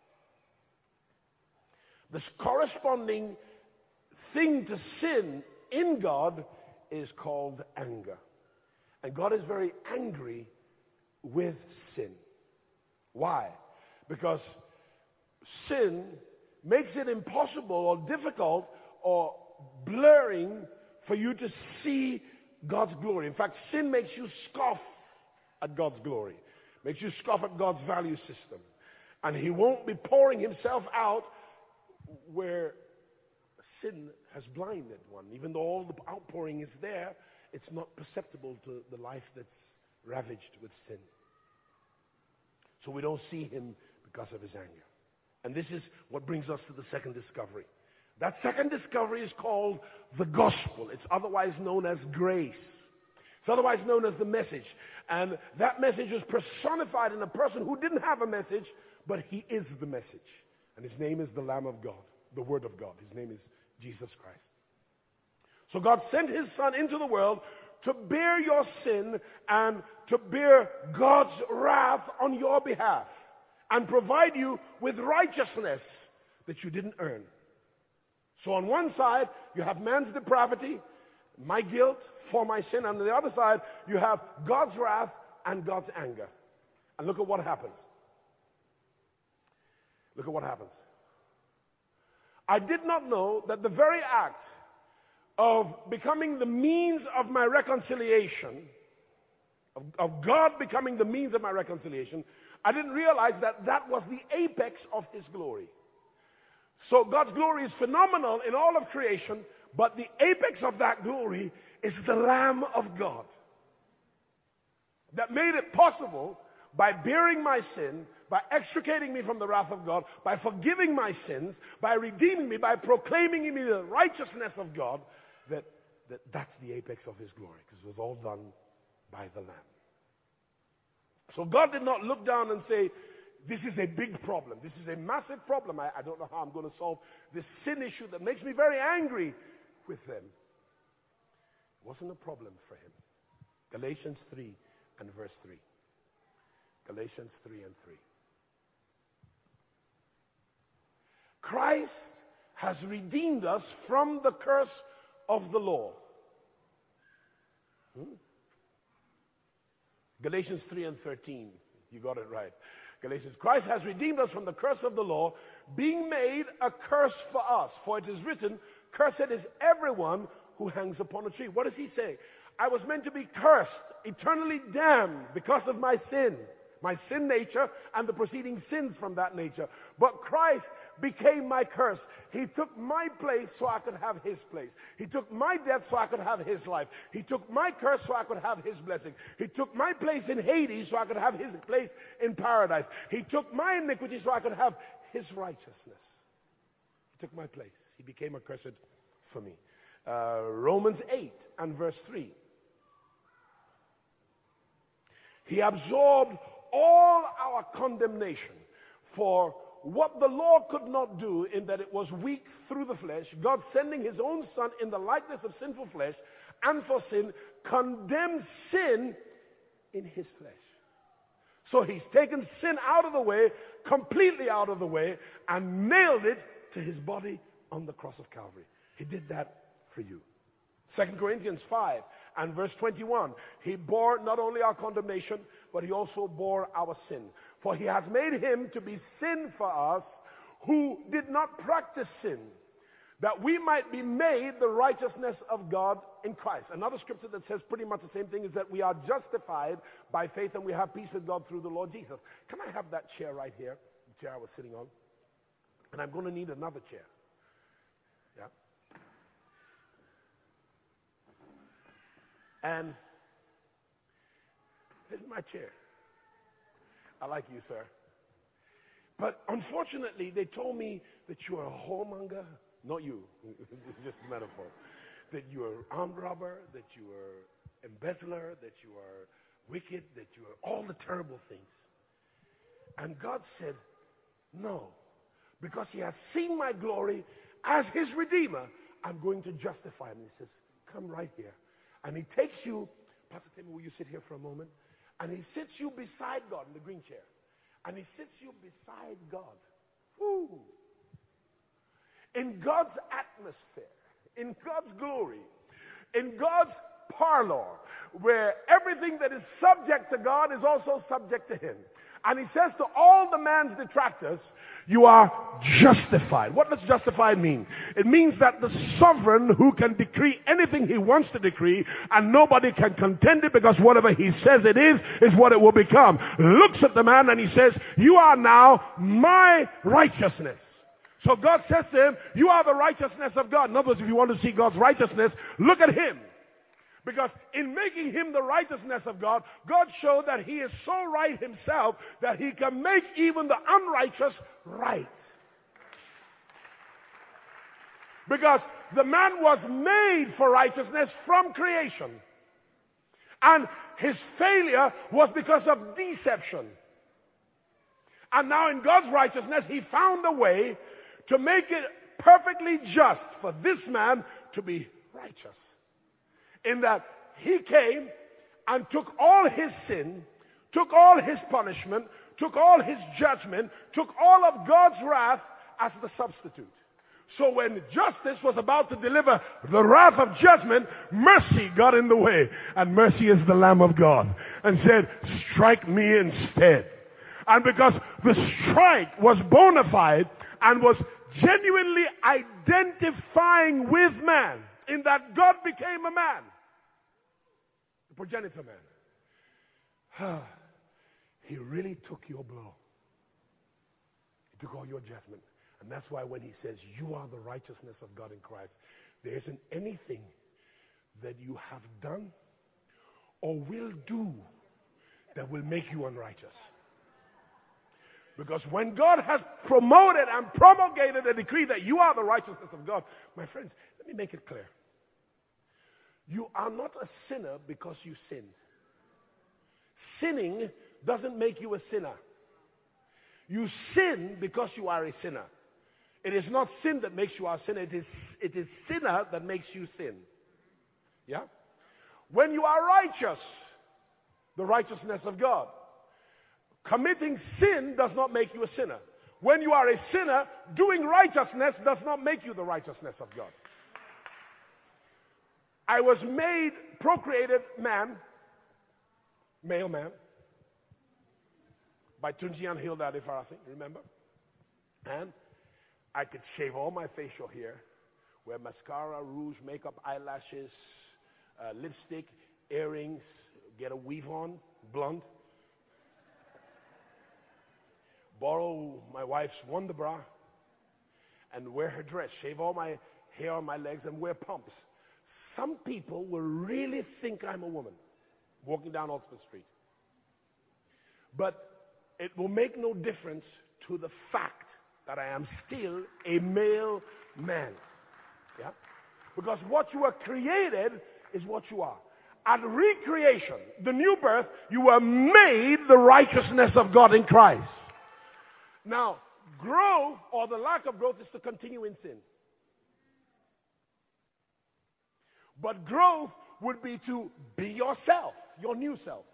The corresponding thing to sin in God is called anger. And God is very angry with sin. Why? Because sin makes it impossible or difficult or blurring for you to see God's glory. In fact, sin makes you scoff at God's glory, makes you scoff at God's value system. And he won't be pouring himself out where sin has blinded one. Even though all the outpouring is there, it's not perceptible to the life that's ravaged with sin. So we don't see him because of his anger. And this is what brings us to the second discovery. That second discovery is called the gospel. It's otherwise known as grace. It's otherwise known as the message. And that message was personified in a person who didn't have a message, but he is the message. And his name is the Lamb of God, the Word of God. His name is Jesus Christ. So God sent his Son into the world to bear your sin and to bear God's wrath on your behalf and provide you with righteousness that you didn't earn. So on one side, you have man's depravity, my guilt for my sin. And on the other side, you have God's wrath and God's anger. And look at what happens. Look at what happens. I did not know that the very act of becoming the means of my reconciliation, of God becoming the means of my reconciliation, I didn't realize that that was the apex of his glory. So God's glory is phenomenal in all of creation, but the apex of that glory is the Lamb of God that made it possible by bearing my sin, by extricating me from the wrath of God, by forgiving my sins, by redeeming me, by proclaiming me the righteousness of God, that's the apex of his glory, because it was all done by the Lamb. So God did not look down and say, this is a big problem. This is a massive problem. I don't know how I'm going to solve this sin issue that makes me very angry with them. It wasn't a problem for him. Galatians 3 and verse 3. Galatians 3 and 3. Christ has redeemed us from the curse of the law. Galatians 3 and 13. You got it right. Galatians. Christ has redeemed us from the curse of the law, being made a curse for us. For it is written, cursed is everyone who hangs upon a tree. What does he say? I was meant to be cursed, eternally damned because of my sin nature, and the preceding sins from that nature. But Christ became my curse. He took my place so I could have his place. He took my death so I could have his life. He took my curse so I could have his blessing. He took my place in Hades so I could have his place in paradise. He took my iniquity so I could have his righteousness. He took my place. He became accursed for me. Romans 8 and verse 3. He absorbed all our condemnation for what the law could not do, in that it was weak through the flesh. God sending his own Son in the likeness of sinful flesh, and for sin, condemned sin in his flesh. So he's taken sin out of the way, completely out of the way, and nailed it to his body on the cross of Calvary. He did that for you. 2 Corinthians 5 and verse 21. He bore not only our condemnation, but he also bore our sin. For he has made him to be sin for us who did not practice sin, that we might be made the righteousness of God in Christ. Another scripture that says pretty much the same thing is that we are justified by faith and we have peace with God through the Lord Jesus. Can I have that chair right here? The chair I was sitting on. And I'm going to need another chair. Yeah. And here's my chair. I like you, sir. But unfortunately, they told me that you are a whoremonger. Not you. It's just a metaphor. That you are armed robber, that you are embezzler, that you are wicked, that you are all the terrible things. And God said, no. Because he has seen my glory as his Redeemer, I'm going to justify him. He says, come right here. And he takes you, Pastor Timmy, will you sit here for a moment? And he sits you beside God in the green chair. And he sits you beside God. Woo. In God's atmosphere, in God's glory, in God's parlor, where everything that is subject to God is also subject to him. And he says to all the man's detractors, you are justified. What does justified mean? It means that the sovereign who can decree anything he wants to decree and nobody can contend it because whatever he says it is what it will become. Looks at the man and he says, you are now my righteousness. So God says to him, you are the righteousness of God. In other words, if you want to see God's righteousness, look at him. Because in making him the righteousness of God, God showed that he is so right himself that he can make even the unrighteous right. Because the man was made for righteousness from creation. And his failure was because of deception. And now in God's righteousness, he found a way to make it perfectly just for this man to be righteous. In that he came and took all his sin, took all his punishment, took all his judgment, took all of God's wrath as the substitute. So when justice was about to deliver the wrath of judgment, mercy got in the way. And mercy is the Lamb of God. And said, strike me instead. And because the strike was bona fide and was genuinely identifying with man, in that God became a man. The progenitor man. He really took your blow. He took all your judgment. And that's why when he says, you are the righteousness of God in Christ, there isn't anything that you have done or will do that will make you unrighteous. Because when God has promoted and promulgated a decree that you are the righteousness of God, my friends, let me make it clear. You are not a sinner because you sin. Sinning doesn't make you a sinner. You sin because you are a sinner. It is not sin that makes you a sinner. It is sinner that makes you sin. Yeah? When you are righteous, the righteousness of God, committing sin does not make you a sinner. When you are a sinner, doing righteousness does not make you the righteousness of God. I was made procreated man, male man, by Tunji and Hilda de Farasi, remember? And I could shave all my facial hair, wear mascara, rouge, makeup, eyelashes, lipstick, earrings, get a weave on, blonde. Borrow my wife's Wonder Bra and wear her dress, shave all my hair on my legs and wear pumps. Some people will really think I'm a woman walking down Oxford Street. But it will make no difference to the fact that I am still a male man. Yeah? Because what you are created is what you are. At recreation, the new birth, you were made the righteousness of God in Christ. Now, growth or the lack of growth is to continue in sin. But growth would be to be yourself, your new self.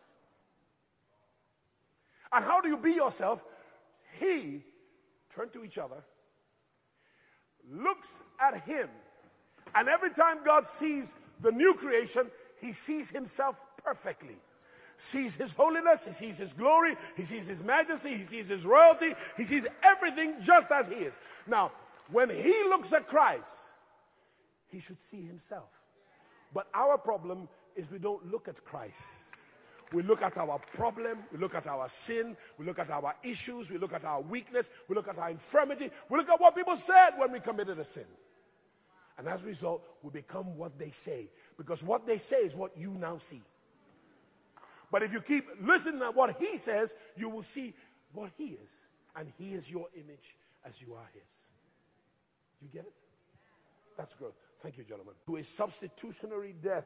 And how do you be yourself? He, turn to each other, looks at him. And every time God sees the new creation, he sees himself perfectly. Sees his holiness, he sees his glory, he sees his majesty, he sees his royalty, he sees everything just as he is. Now, when he looks at Christ, he should see himself. But our problem is we don't look at Christ. We look at our problem, we look at our sin, we look at our issues, we look at our weakness, we look at our infirmity, we look at what people said when we committed a sin. And as a result, we become what they say. Because what they say is what you now see. But if you keep listening to what he says, you will see what he is. And he is your image as you are his. You get it? That's good. Thank you, gentlemen. To a substitutionary death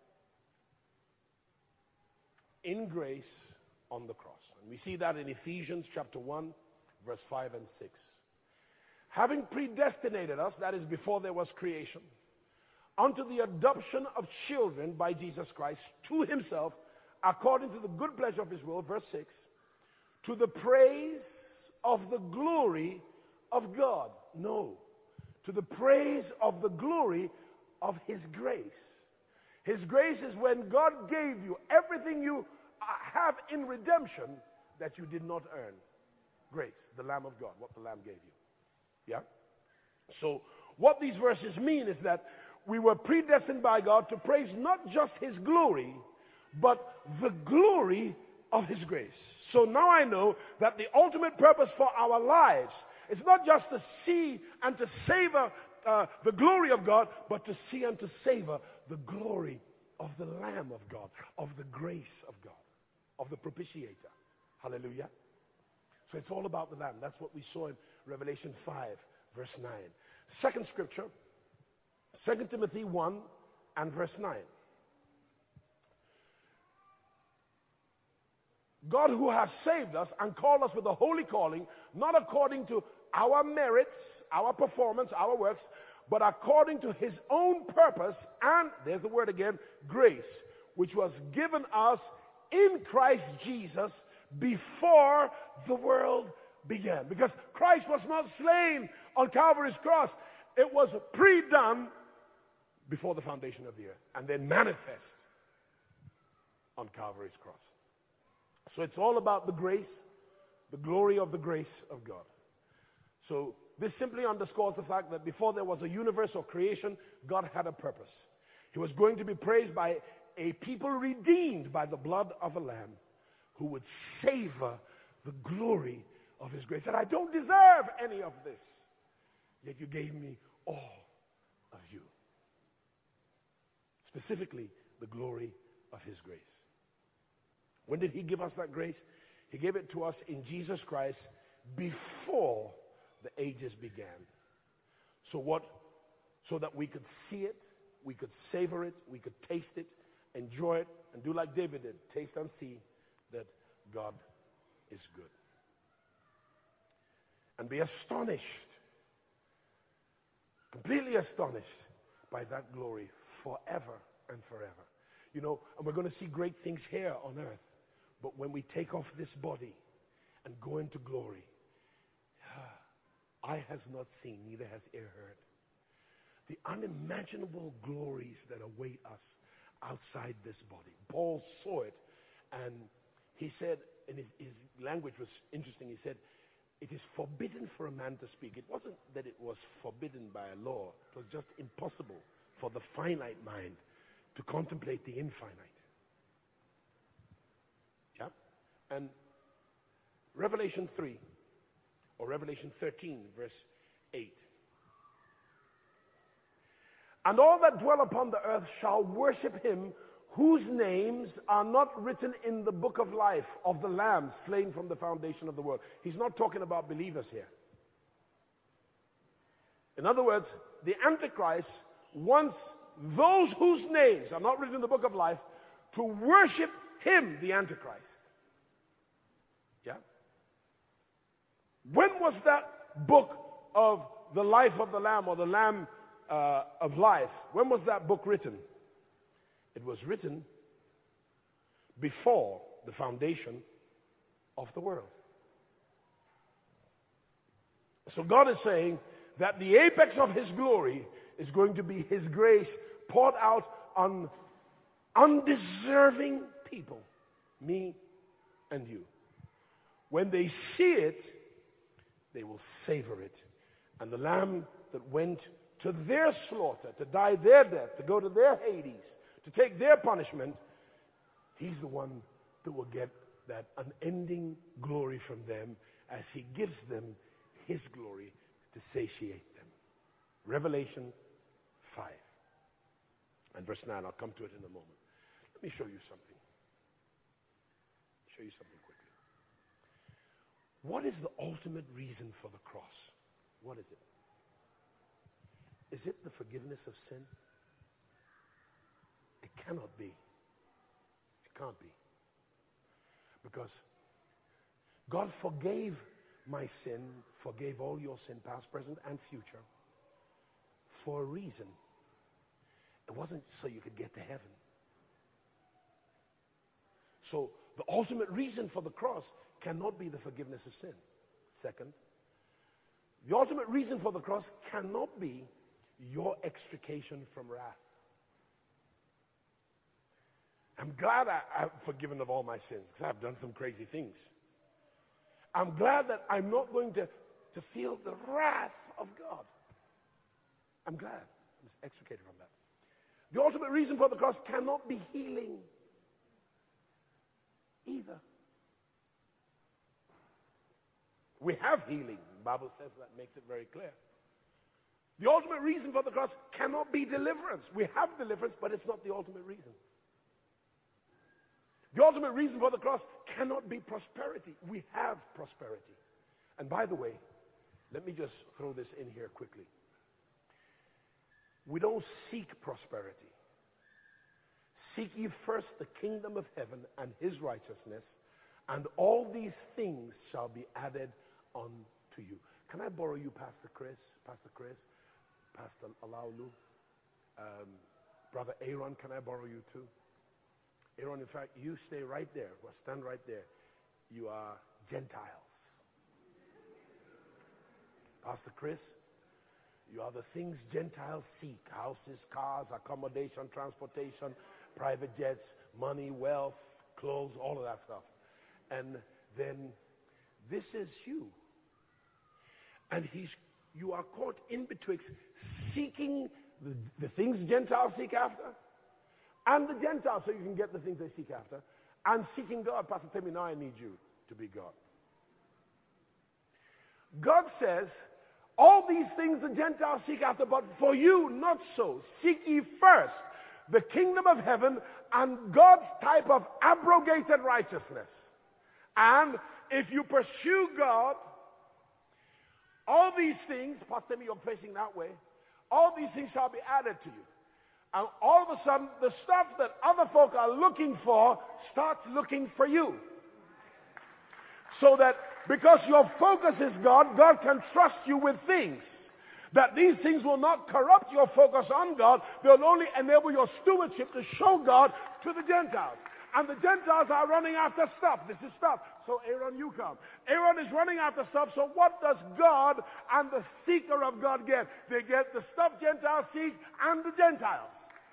in grace on the cross. And we see that in Ephesians chapter 1, verse 5 and 6. Having predestinated us, that is before there was creation, unto the adoption of children by Jesus Christ to himself, according to the good pleasure of his will, verse 6, to the praise of the glory of God. No. To the praise of the glory of his grace. His grace is when God gave you everything you have in redemption that you did not earn. Grace, the Lamb of God, what the Lamb gave you. Yeah? So, what these verses mean is that we were predestined by God to praise not just his glory, but the glory of his grace. So now I know that the ultimate purpose for our lives is not just to see and to savor the glory of God, but to see and to savor the glory of the Lamb of God, of the grace of God, of the propitiator. Hallelujah. So it's all about the Lamb. That's what we saw in Revelation 5, verse 9. Second scripture, 2 Timothy 1 and verse 9. God who has saved us and called us with a holy calling, not according to our merits, our performance, our works, but according to his own purpose and, there's the word again, grace, which was given us in Christ Jesus before the world began. Because Christ was not slain on Calvary's cross. It was pre-done before the foundation of the earth and then manifest on Calvary's cross. So it's all about the grace, the glory of the grace of God. So this simply underscores the fact that before there was a universe or creation, God had a purpose. He was going to be praised by a people redeemed by the blood of a lamb who would savor the glory of his grace. And I don't deserve any of this, yet you gave me all of you. Specifically, the glory of his grace. When did he give us that grace? He gave it to us in Jesus Christ before the ages began. So that we could see it, we could savor it, we could taste it, enjoy it, and do like David did, taste and see that God is good. And be astonished, completely astonished by that glory forever and forever. You know, and we're going to see great things here on earth. But when we take off this body and go into glory, eye has not seen, neither has ear heard the unimaginable glories that await us outside this body. Paul saw it, and he said, and his language was interesting, he said, it is forbidden for a man to speak. It wasn't that it was forbidden by a law. It was just impossible for the finite mind to contemplate the infinite. Yeah? And Revelation 3, or Revelation 13, verse 8. And all that dwell upon the earth shall worship him whose names are not written in the book of life of the Lamb slain from the foundation of the world. He's not talking about believers here. In other words, the Antichrist wants those whose names are not written in the book of life to worship him, the Antichrist. Yeah? When was that book of the life of the Lamb, or the Lamb of life, when was that book written? It was written before the foundation of the world. So God is saying that the apex of his glory is going to be his grace poured out on undeserving people, me and you. When they see it, they will savor it. And the Lamb that went to their slaughter, to die their death, to go to their Hades, to take their punishment, he's the one that will get that unending glory from them as he gives them his glory to satiate them. Revelation 5 and verse 9. I'll come to it in a moment. Let me show you something. show you something quickly. What is the ultimate reason for the cross? What is it? Is it the forgiveness of sin? It cannot be. It can't be. Because God forgave my sin, forgave all your sin, past, present, and future, for a reason. It wasn't so you could get to heaven. So the ultimate reason for the cross cannot be the forgiveness of sin. Second, the ultimate reason for the cross cannot be your extrication from wrath. I'm glad I'm forgiven of all my sins because I've done some crazy things. I'm glad that I'm not going to feel the wrath of God. I'm glad I'm extricated from that. The ultimate reason for the cross cannot be healing either. We have healing. The Bible says that, makes it very clear. The ultimate reason for the cross cannot be deliverance. We have deliverance, but it's not the ultimate reason. The ultimate reason for the cross cannot be prosperity. We have prosperity. And by the way, let me just throw this in here quickly. We don't seek prosperity. Seek ye first the kingdom of heaven and his righteousness, and all these things shall be added unto you. Can I borrow you, Pastor Chris, Pastor Alaulu, Brother Aaron, can I borrow you too? Aaron, in fact, you stay right there. Well, stand right there. You are Gentiles. Pastor Chris, you are the things Gentiles seek. Houses, cars, accommodation, transportation, private jets, money, wealth, clothes, all of that stuff. And then this is you. And you are caught in betwixt seeking the things Gentiles seek after, and the Gentiles so you can get the things they seek after, and seeking God. Pastor, tell me now I need you to be God. God says, all these things the Gentiles seek after, but for you, not so. Seek ye first the kingdom of heaven and God's type of abrogated righteousness. And if you pursue God, all these things, Pastor, you're facing that way, all these things shall be added to you. And all of a sudden, the stuff that other folk are looking for starts looking for you. So that because your focus is God, God can trust you with things. That these things will not corrupt your focus on God. They'll only enable your stewardship to show God to the Gentiles. And the Gentiles are running after stuff. This is stuff. So Aaron, you come. Aaron is running after stuff. So what does God and the seeker of God get? They get the stuff Gentiles seek and the Gentiles.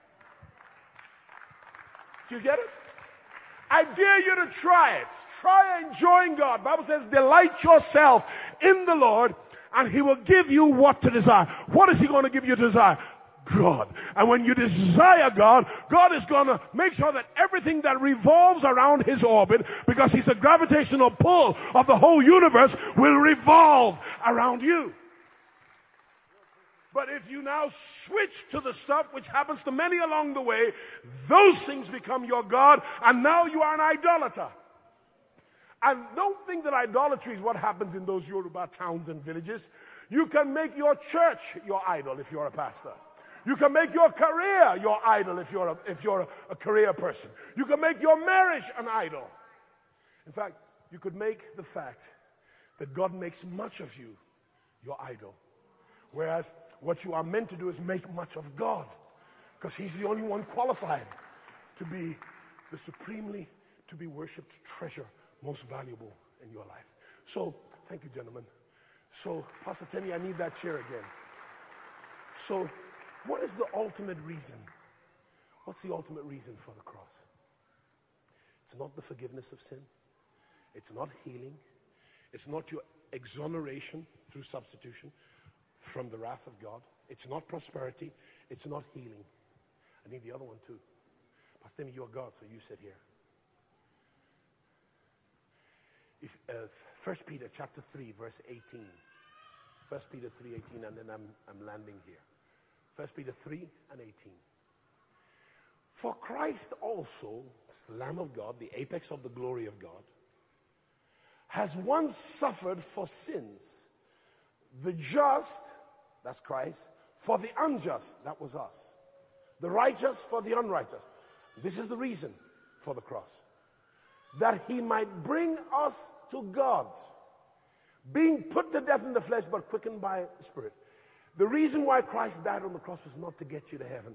Do you get it? I dare you to try it. Try enjoying God. The Bible says, delight yourself in the Lord, and he will give you what to desire. What is he going to give you to desire? God. And when you desire God, God is going to make sure that everything that revolves around his orbit, because he's a gravitational pull of the whole universe, will revolve around you. But if you now switch to the stuff, which happens to many along the way, those things become your God, and now you are an idolater. And don't think that idolatry is what happens in those Yoruba towns and villages. You can make your church your idol if you're a pastor. You can make your career your idol if you're a career person. You can make your marriage an idol. In fact, you could make the fact that God makes much of you your idol. Whereas what you are meant to do is make much of God. Because he's the only one qualified to be the supremely to be worshipped treasure, most valuable in your life. So, thank you, gentlemen. So, Pastor Temi, I need that chair again. So, what is the ultimate reason? What's the ultimate reason for the cross? It's not the forgiveness of sin. It's not healing. It's not your exoneration through substitution from the wrath of God. It's not prosperity. It's not healing. I need the other one too. Pastor Temi, you're God, so you sit here. 1 Peter chapter 3, verse 18. 1 Peter 3:18, and then I'm landing here. 1 Peter 3 and 18. For Christ also, the Lamb of God, the apex of the glory of God, has once suffered for sins. The just, that's Christ, for the unjust, that was us. The righteous for the unrighteous. This is the reason for the cross. That he might bring us to God, being put to death in the flesh but quickened by the Spirit. The reason why Christ died on the cross was not to get you to heaven.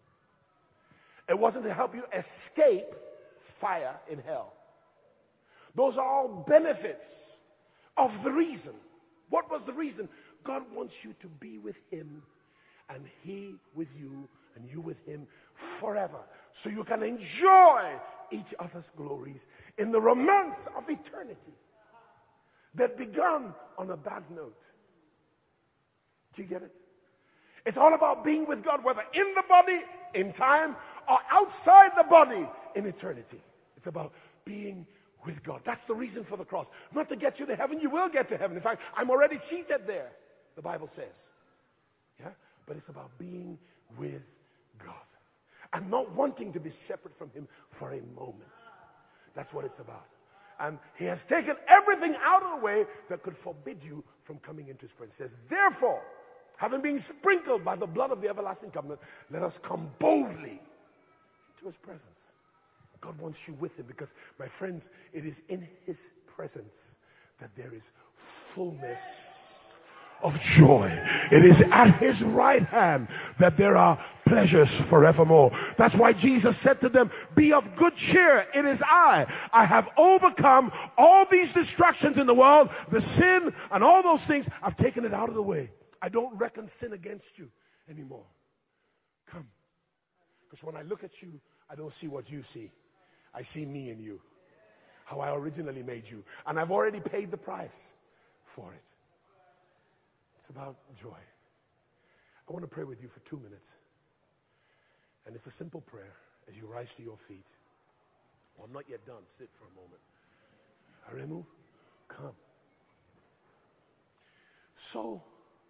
It wasn't to help you escape fire in hell. Those are all benefits of the reason. What was the reason? God wants you to be with him, and he with you, and you with him forever. So you can enjoy each other's glories in the romance of eternity that began on a bad note. Do you get it? It's all about being with God, whether in the body, in time, or outside the body, in eternity. It's about being with God. That's the reason for the cross. Not to get you to heaven. You will get to heaven. In fact, I'm already seated there, the Bible says. Yeah? But it's about being with God. And not wanting to be separate from him for a moment. That's what it's about. And he has taken everything out of the way that could forbid you from coming into his presence. He says, therefore, having been sprinkled by the blood of the everlasting covenant, let us come boldly to his presence. God wants you with him because, my friends, it is in his presence that there is fullness of joy. It is at his right hand that there are pleasures forevermore. That's why Jesus said to them, be of good cheer. It is I have overcome all these distractions in the world, the sin and all those things. I've taken it out of the way. I don't reckon sin against you anymore. Come. Because when I look at you, I don't see what you see. I see me in you. How I originally made you. And I've already paid the price for it. It's about joy. I want to pray with you for 2 minutes. And it's a simple prayer as you rise to your feet. Well, I'm not yet done. Sit for a moment. Aremu, come. So,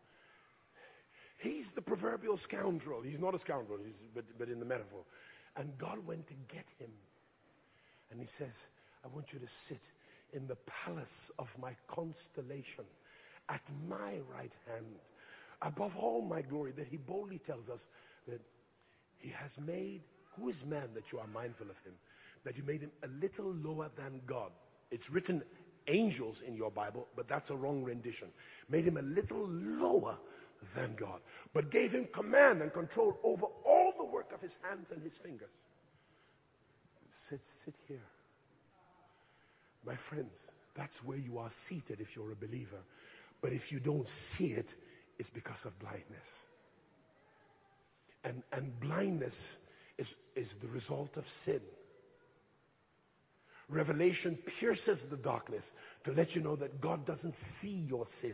he's the proverbial scoundrel. He's not a scoundrel, but in the metaphor. And God went to get him. And he says, I want you to sit in the palace of my constellation at my right hand, above all my glory. That he boldly tells us that he has made, who is man that you are mindful of him? That you made him a little lower than God. It's written angels in your Bible, but that's a wrong rendition. Made him a little lower than God, but gave him command and control over all the work of his hands and his fingers. Sit here. My friends, that's where you are seated if you're a believer. But if you don't see it, it's because of blindness. And blindness is the result of sin. Revelation pierces the darkness to let you know that God doesn't see your sin.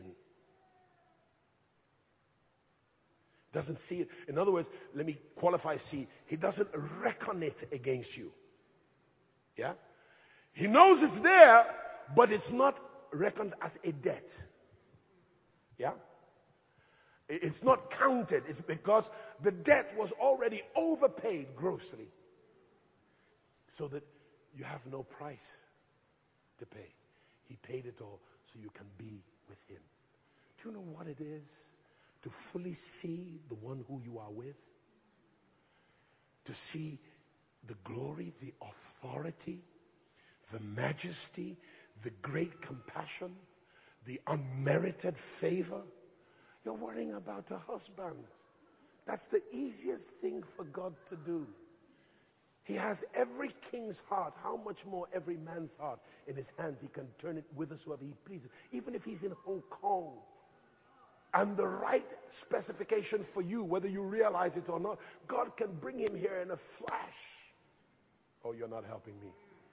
Doesn't see it. In other words, let me qualify see. He doesn't reckon it against you. Yeah? He knows it's there, but it's not reckoned as a debt. Yeah? It's not counted. It's because the debt was already overpaid grossly. So that you have no price to pay. He paid it all so you can be with him. Do you know what it is to fully see the one who you are with? To see the glory, the authority, the majesty, the great compassion, the unmerited favor. You're worrying about a husband. That's the easiest thing for God to do. He has every king's heart. How much more every man's heart in his hands? He can turn it whithersoever he pleases. Even if he's in Hong Kong. And the right specification for you, whether you realize it or not, God can bring him here in a flash. Oh, you're not helping me.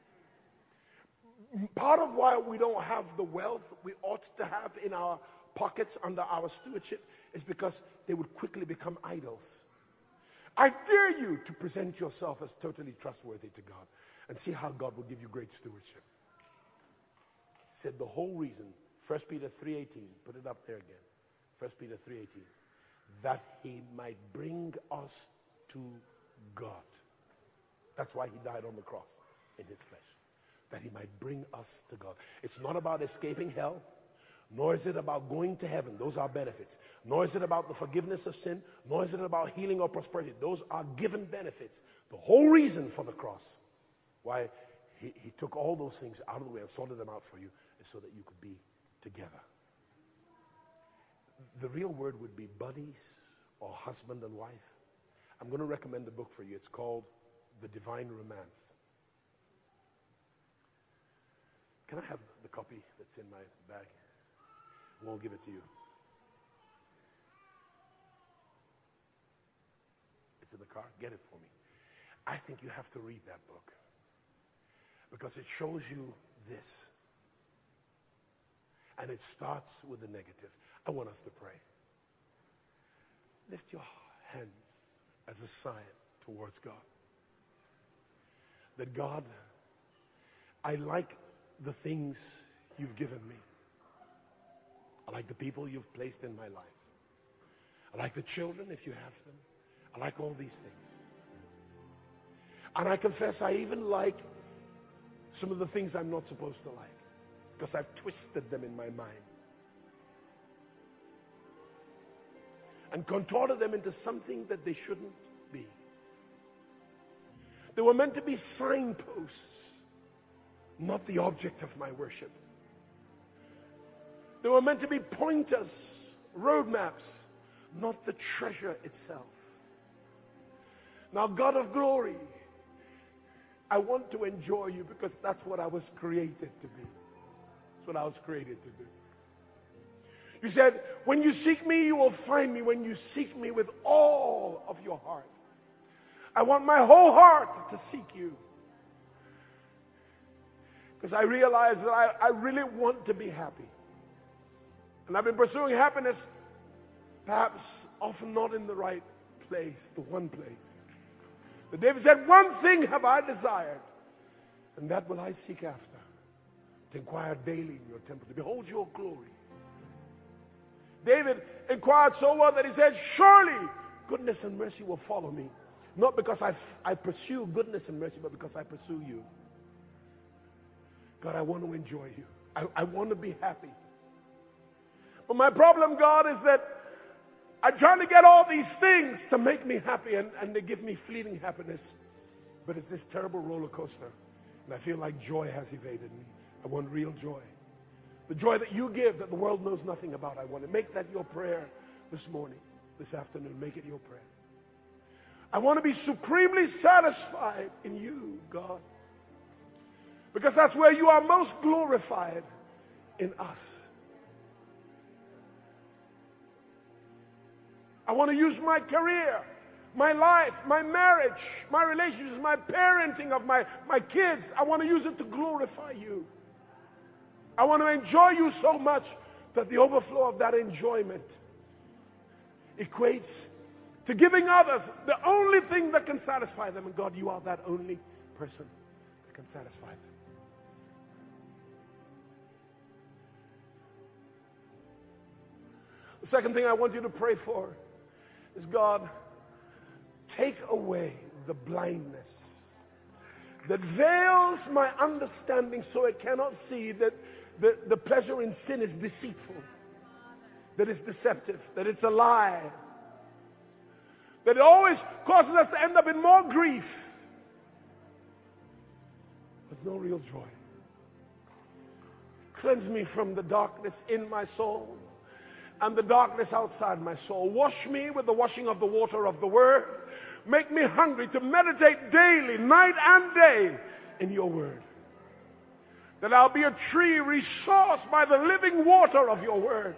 Part of why we don't have the wealth we ought to have in our pockets under our stewardship is because they would quickly become idols. I dare you to present yourself as totally trustworthy to God and see how God will give you great stewardship. He said the whole reason, 1 Peter 3:18, put it up there again. 1 Peter 3:18, that he might bring us to God. That's why he died on the cross in his flesh, that he might bring us to God. It's not about escaping hell, nor is it about going to heaven. Those are benefits. Nor is it about the forgiveness of sin, nor is it about healing or prosperity. Those are given benefits. The whole reason for the cross, why he took all those things out of the way and sorted them out for you, is so that you could be together. The real word would be buddies or husband and wife. I'm going to recommend a book for you. It's called The Divine Romance. Can I have the copy that's in my bag? I won't give it to you. It's in the car. Get it for me. I think you have to read that book because it shows you this. And it starts with the negative. I want us to pray. Lift your hands as a sign towards God. That God, I like the things you've given me. I like the people you've placed in my life. I like the children if you have them. I like all these things. And I confess I even like some of the things I'm not supposed to like because I've twisted them in my mind and contorted them into something that they shouldn't be. They were meant to be signposts, not the object of my worship. They were meant to be pointers, roadmaps, not the treasure itself. Now, God of glory, I want to enjoy you because that's what I was created to be. That's what I was created to do. You said, when you seek me, you will find me when you seek me with all of your heart. I want my whole heart to seek you. Because I realize that I really want to be happy. And I've been pursuing happiness, perhaps often not in the right place, the one place. But David said, one thing have I desired, and that will I seek after, to inquire daily in your temple, to behold your glory. David inquired so well that he said, surely goodness and mercy will follow me. Not because I pursue goodness and mercy, but because I pursue you. God, I want to enjoy you. I want to be happy. But my problem, God, is that I'm trying to get all these things to make me happy, and they give me fleeting happiness. But it's this terrible roller coaster. And I feel like joy has evaded me. I want real joy. The joy that you give that the world knows nothing about. I want to make that your prayer this morning, this afternoon. Make it your prayer. I want to be supremely satisfied in you, God. Because that's where you are most glorified, in us. I want to use my career, my life, my marriage, my relationships, my parenting of my kids. I want to use it to glorify you. I want to enjoy you so much that the overflow of that enjoyment equates to giving others the only thing that can satisfy them. And God, you are that only person that can satisfy them. The second thing I want you to pray for is, God, take away the blindness that veils my understanding so it cannot see that the pleasure in sin is deceitful, that it's deceptive, that it's a lie, that it always causes us to end up in more grief with no real joy. Cleanse me from the darkness in my soul and the darkness outside my soul. Wash me with the washing of the water of the Word. Make me hungry to meditate daily, night and day, in your Word. That I'll be a tree resourced by the living water of your Word.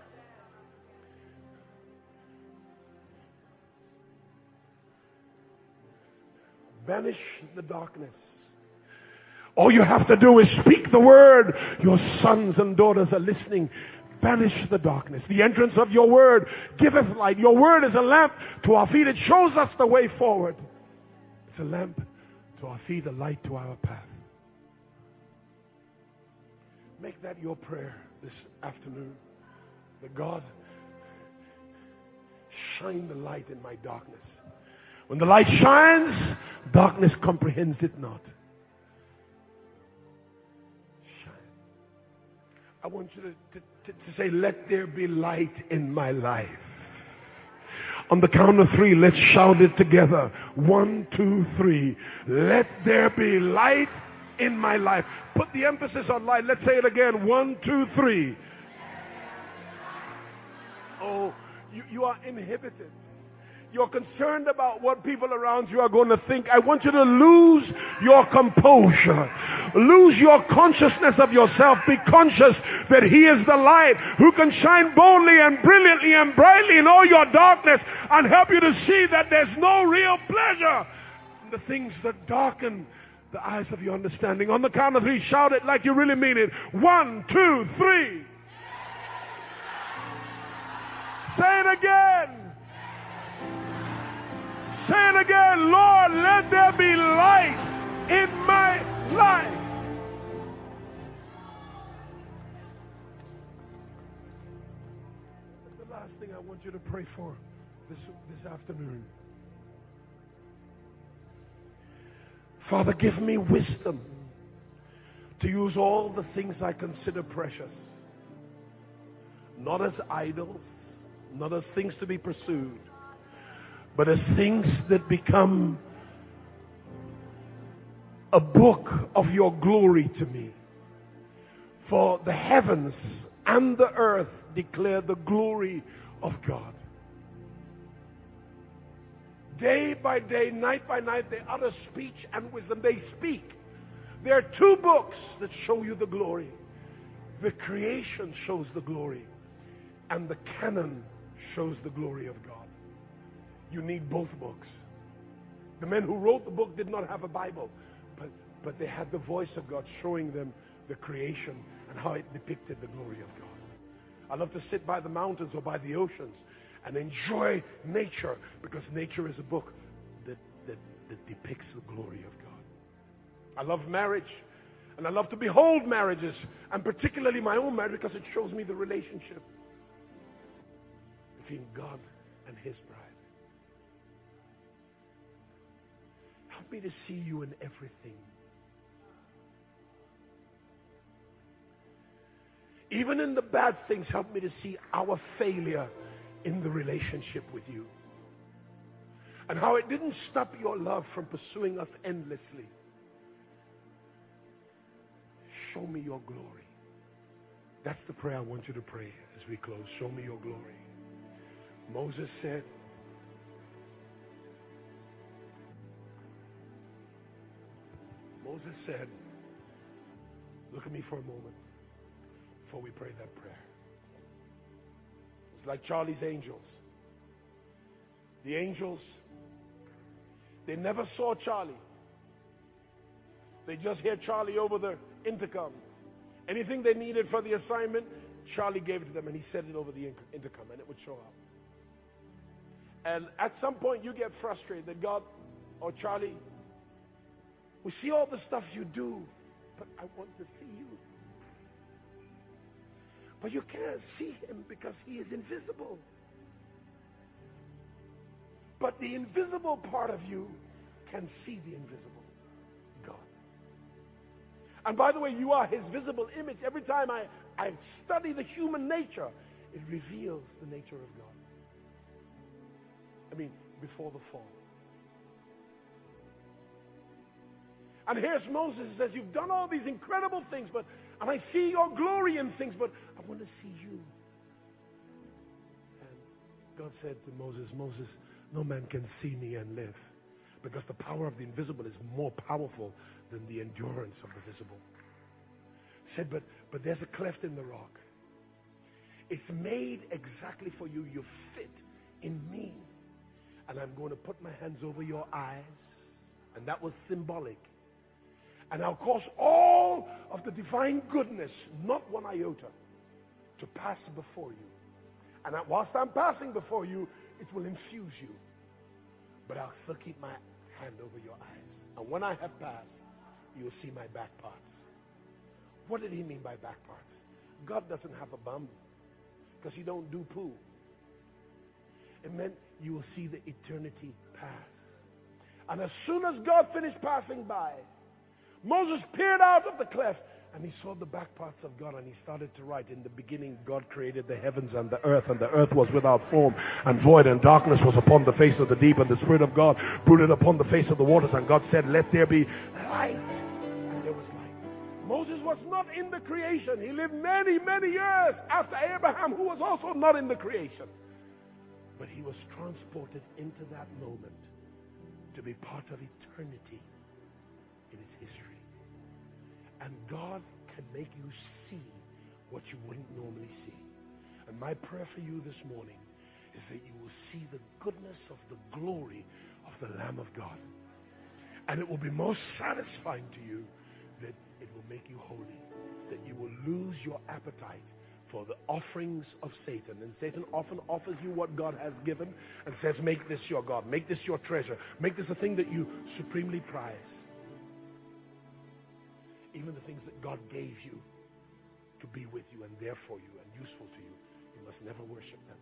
Banish the darkness. All you have to do is speak the word. Your sons and daughters are listening. Banish the darkness. The entrance of your word giveth light. Your word is a lamp to our feet. It shows us the way forward. It's a lamp to our feet, a light to our path. Make that your prayer this afternoon. That God, shine the light in my darkness. When the light shines, darkness comprehends it not. Shine. I want you to say, let there be light in my life. On the count of 3, let's shout it together. 1, 2, 3. Let there be light in my life. Put the emphasis on light. Let's say it again. 1, 2, 3. Oh, you are inhibited. You're concerned about what people around you are going to think. I want you to lose your composure. Lose your consciousness of yourself. Be conscious that He is the light who can shine boldly and brilliantly and brightly in all your darkness and help you to see that there's no real pleasure in the things that darken the eyes of your understanding. On the count of 3, shout it like you really mean it. 1, 2, 3. Say it again. Say it again. Lord, let there be light in my life. The last thing I want you to pray for this afternoon. Father, give me wisdom to use all the things I consider precious, not as idols, not as things to be pursued, but as things that become a book of your glory to me. For the heavens and the earth declare the glory of God. Day by day, night by night, they utter speech and wisdom. They speak. There are 2 books that show you the glory. The creation shows the glory, and the canon shows the glory of God. You need both books. The men who wrote the book did not have a Bible, but they had the voice of God showing them the creation and how it depicted the glory of God. I love to sit by the mountains or by the oceans and enjoy nature, because nature is a book that depicts the glory of God. I love marriage, and I love to behold marriages, and particularly my own marriage, because it shows me the relationship between God and His bride. Help me to see you in everything. Even in the bad things, help me to see our failure in the relationship with you. And how it didn't stop your love from pursuing us endlessly. Show me your glory. That's the prayer I want you to pray as we close. Show me your glory. Moses said, look at me for a moment before we pray that prayer. It's like Charlie's Angels. The angels, they never saw Charlie. They just hear Charlie over the intercom. Anything they needed for the assignment, Charlie gave it to them, and he said it over the intercom, and it would show up. And at some point, you get frustrated that God or Charlie, we see all the stuff you do, but I want to see you. But you can't see Him because He is invisible. But the invisible part of you can see the invisible God. And by the way, you are His visible image. Every time I study the human nature, it reveals the nature of God. I mean, before the fall. And here's Moses. He says, you've done all these incredible things, and I see your glory in things, but I want to see you. And God said to Moses, Moses, no man can see me and live, because the power of the invisible is more powerful than the endurance of the visible. He said, but there's a cleft in the rock. It's made exactly for you. You fit in me. And I'm going to put my hands over your eyes. And that was symbolic. And I'll cause all of the divine goodness, not one iota, to pass before you. And whilst I'm passing before you, it will infuse you. But I'll still keep my hand over your eyes. And when I have passed, you'll see my back parts. What did He mean by back parts? God doesn't have a bum, because He don't do poo. It meant you will see the eternity pass. And as soon as God finished passing by, Moses peered out of the cleft and he saw the back parts of God, and he started to write, in the beginning God created the heavens and the earth was without form and void, and darkness was upon the face of the deep, and the Spirit of God brooded upon the face of the waters, and God said, let there be light. And there was light. Moses was not in the creation. He lived many, many years after Abraham, who was also not in the creation. But he was transported into that moment to be part of eternity in its history. And God can make you see what you wouldn't normally see. And my prayer for you this morning is that you will see the goodness of the glory of the Lamb of God. And it will be most satisfying to you that it will make you holy. That you will lose your appetite for the offerings of Satan. And Satan often offers you what God has given and says, make this your God. Make this your treasure. Make this a thing that you supremely prize. Even the things that God gave you to be with you and there for you and useful to you, you must never worship them.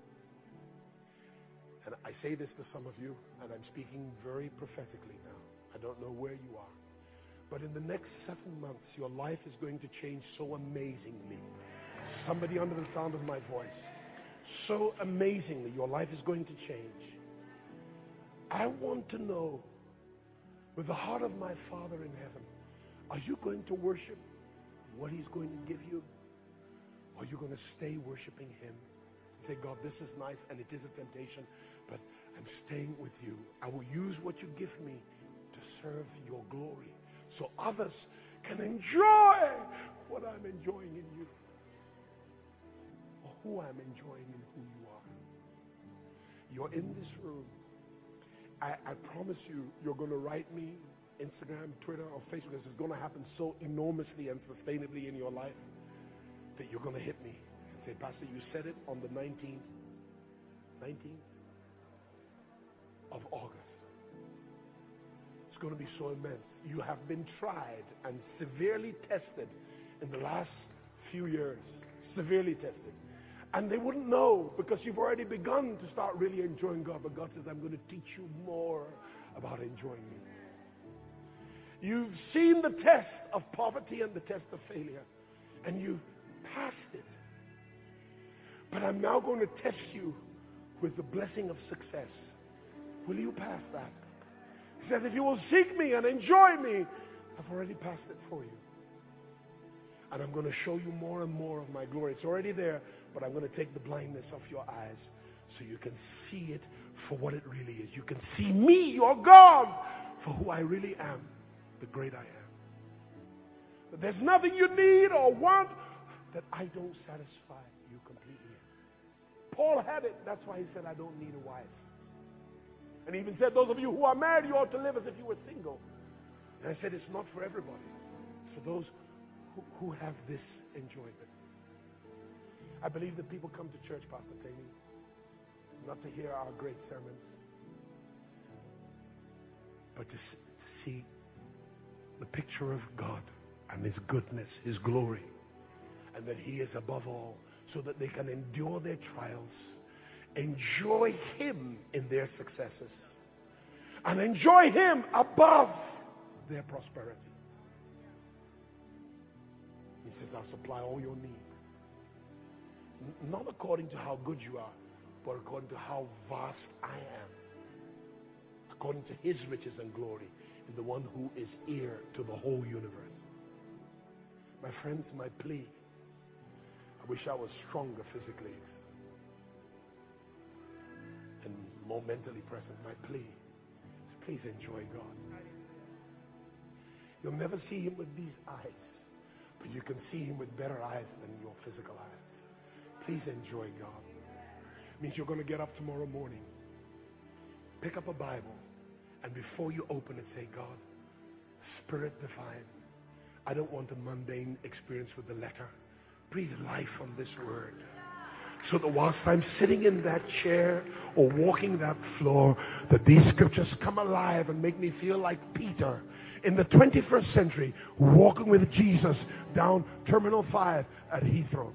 And I say this to some of you, and I'm speaking very prophetically now. I don't know where you are. But in the next 7 months, your life is going to change so amazingly. Somebody under the sound of my voice, so amazingly, your life is going to change. I want to know, with the heart of my Father in heaven, are you going to worship what He's going to give you? Or are you going to stay worshiping Him? Say, God, this is nice and it is a temptation, but I'm staying with you. I will use what you give me to serve your glory so others can enjoy what I'm enjoying in you, or who I'm enjoying in who you are. You're in this room. I promise you, you're going to write me Instagram, Twitter, or Facebook. This is going to happen so enormously and sustainably in your life that you're going to hit me and say, Pastor, you said it on the 19th of August. It's going to be so immense. You have been tried and severely tested in the last few years. Severely tested. And they wouldn't know because you've already begun to start really enjoying God. But God says, I'm going to teach you more about enjoying me. You've seen the test of poverty and the test of failure, and you've passed it. But I'm now going to test you with the blessing of success. Will you pass that? He says, if you will seek me and enjoy me, I've already passed it for you. And I'm going to show you more and more of my glory. It's already there, but I'm going to take the blindness off your eyes so you can see it for what it really is. You can see me, your God, for who I really am. The great I am. But there's nothing you need or want that I don't satisfy you completely in. Paul had it. That's why he said, I don't need a wife. And he even said, those of you who are married, you ought to live as if you were single. And I said, it's not for everybody. It's for those who have this enjoyment. I believe that people come to church, Pastor Tammy, not to hear our great sermons, but to see the picture of God and His goodness, His glory, and that He is above all, so that they can endure their trials, enjoy Him in their successes, and enjoy Him above their prosperity. He says, I'll supply all your need. Not according to how good you are, but according to how vast I am. According to His riches and glory in the one who is heir to the whole universe. My friends, my plea, I wish I was stronger physically and more mentally present. My plea is please enjoy God. You'll never see Him with these eyes, but you can see Him with better eyes than your physical eyes. Please enjoy God. It means you're going to get up tomorrow morning, pick up a Bible, and before you open it, say, God, Spirit divine, I don't want a mundane experience with the letter. Breathe life on this word. So that whilst I'm sitting in that chair or walking that floor, that these scriptures come alive and make me feel like Peter in the 21st century, walking with Jesus down Terminal 5 at Heathrow.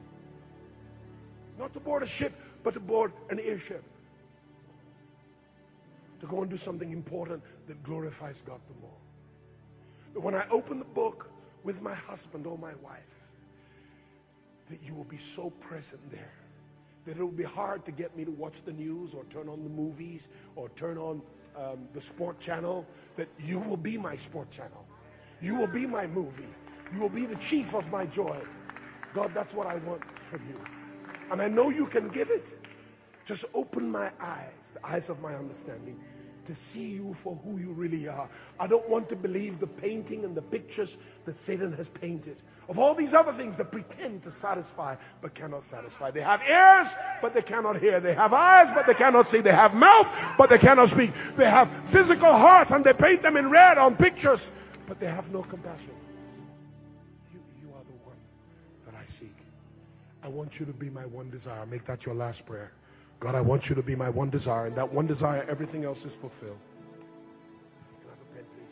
Not to board a ship, but to board an airship. to go and do something important that glorifies God the more. That when I open the book with my husband or my wife, that you will be so present there that it will be hard to get me to watch the news or turn on the movies or turn on the sport channel, that you will be my sport channel. You will be my movie. You will be the chief of my joy. God, that's what I want from you. And I know you can give it. Just open my eyes, the eyes of my understanding, to see you for who you really are. I don't want to believe the painting and the pictures that Satan has painted of all these other things that pretend to satisfy but cannot satisfy. They have ears, but they cannot hear. They have eyes, but they cannot see. They have mouth, but they cannot speak. They have physical hearts, and they paint them in red on pictures, but they have no compassion. You are the one that I seek. I want you to be my one desire. Make that your last prayer. God, I want you to be my one desire, and that one desire, everything else is fulfilled. Can I have a pen, please?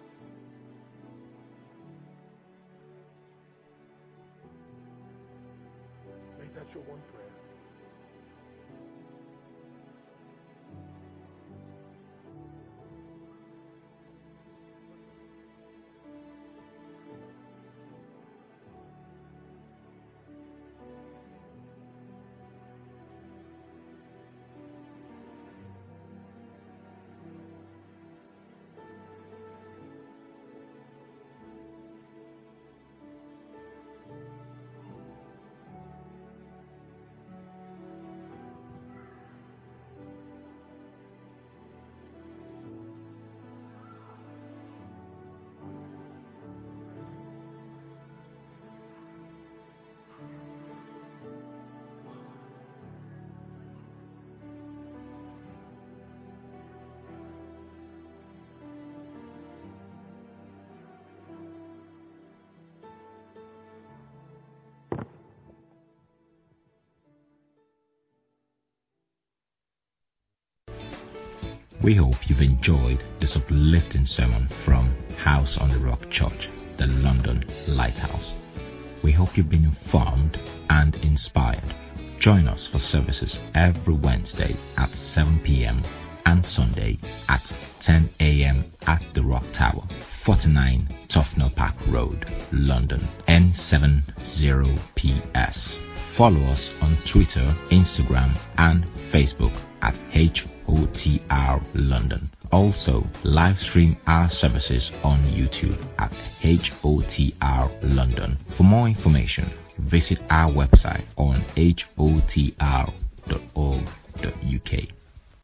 Make that your one prayer. We hope you've enjoyed this uplifting sermon from House on the Rock Church, the London Lighthouse. We hope you've been informed and inspired. Join us for services every Wednesday at 7 p.m. and Sunday at 10 a.m. at the Rock Tower, 49 Tufnell Park Road, London, N70PS. Follow us on Twitter, Instagram, and Facebook at HOTR London. Also, live stream our services on YouTube at HOTR London. For more information, visit our website on hotr.org.uk.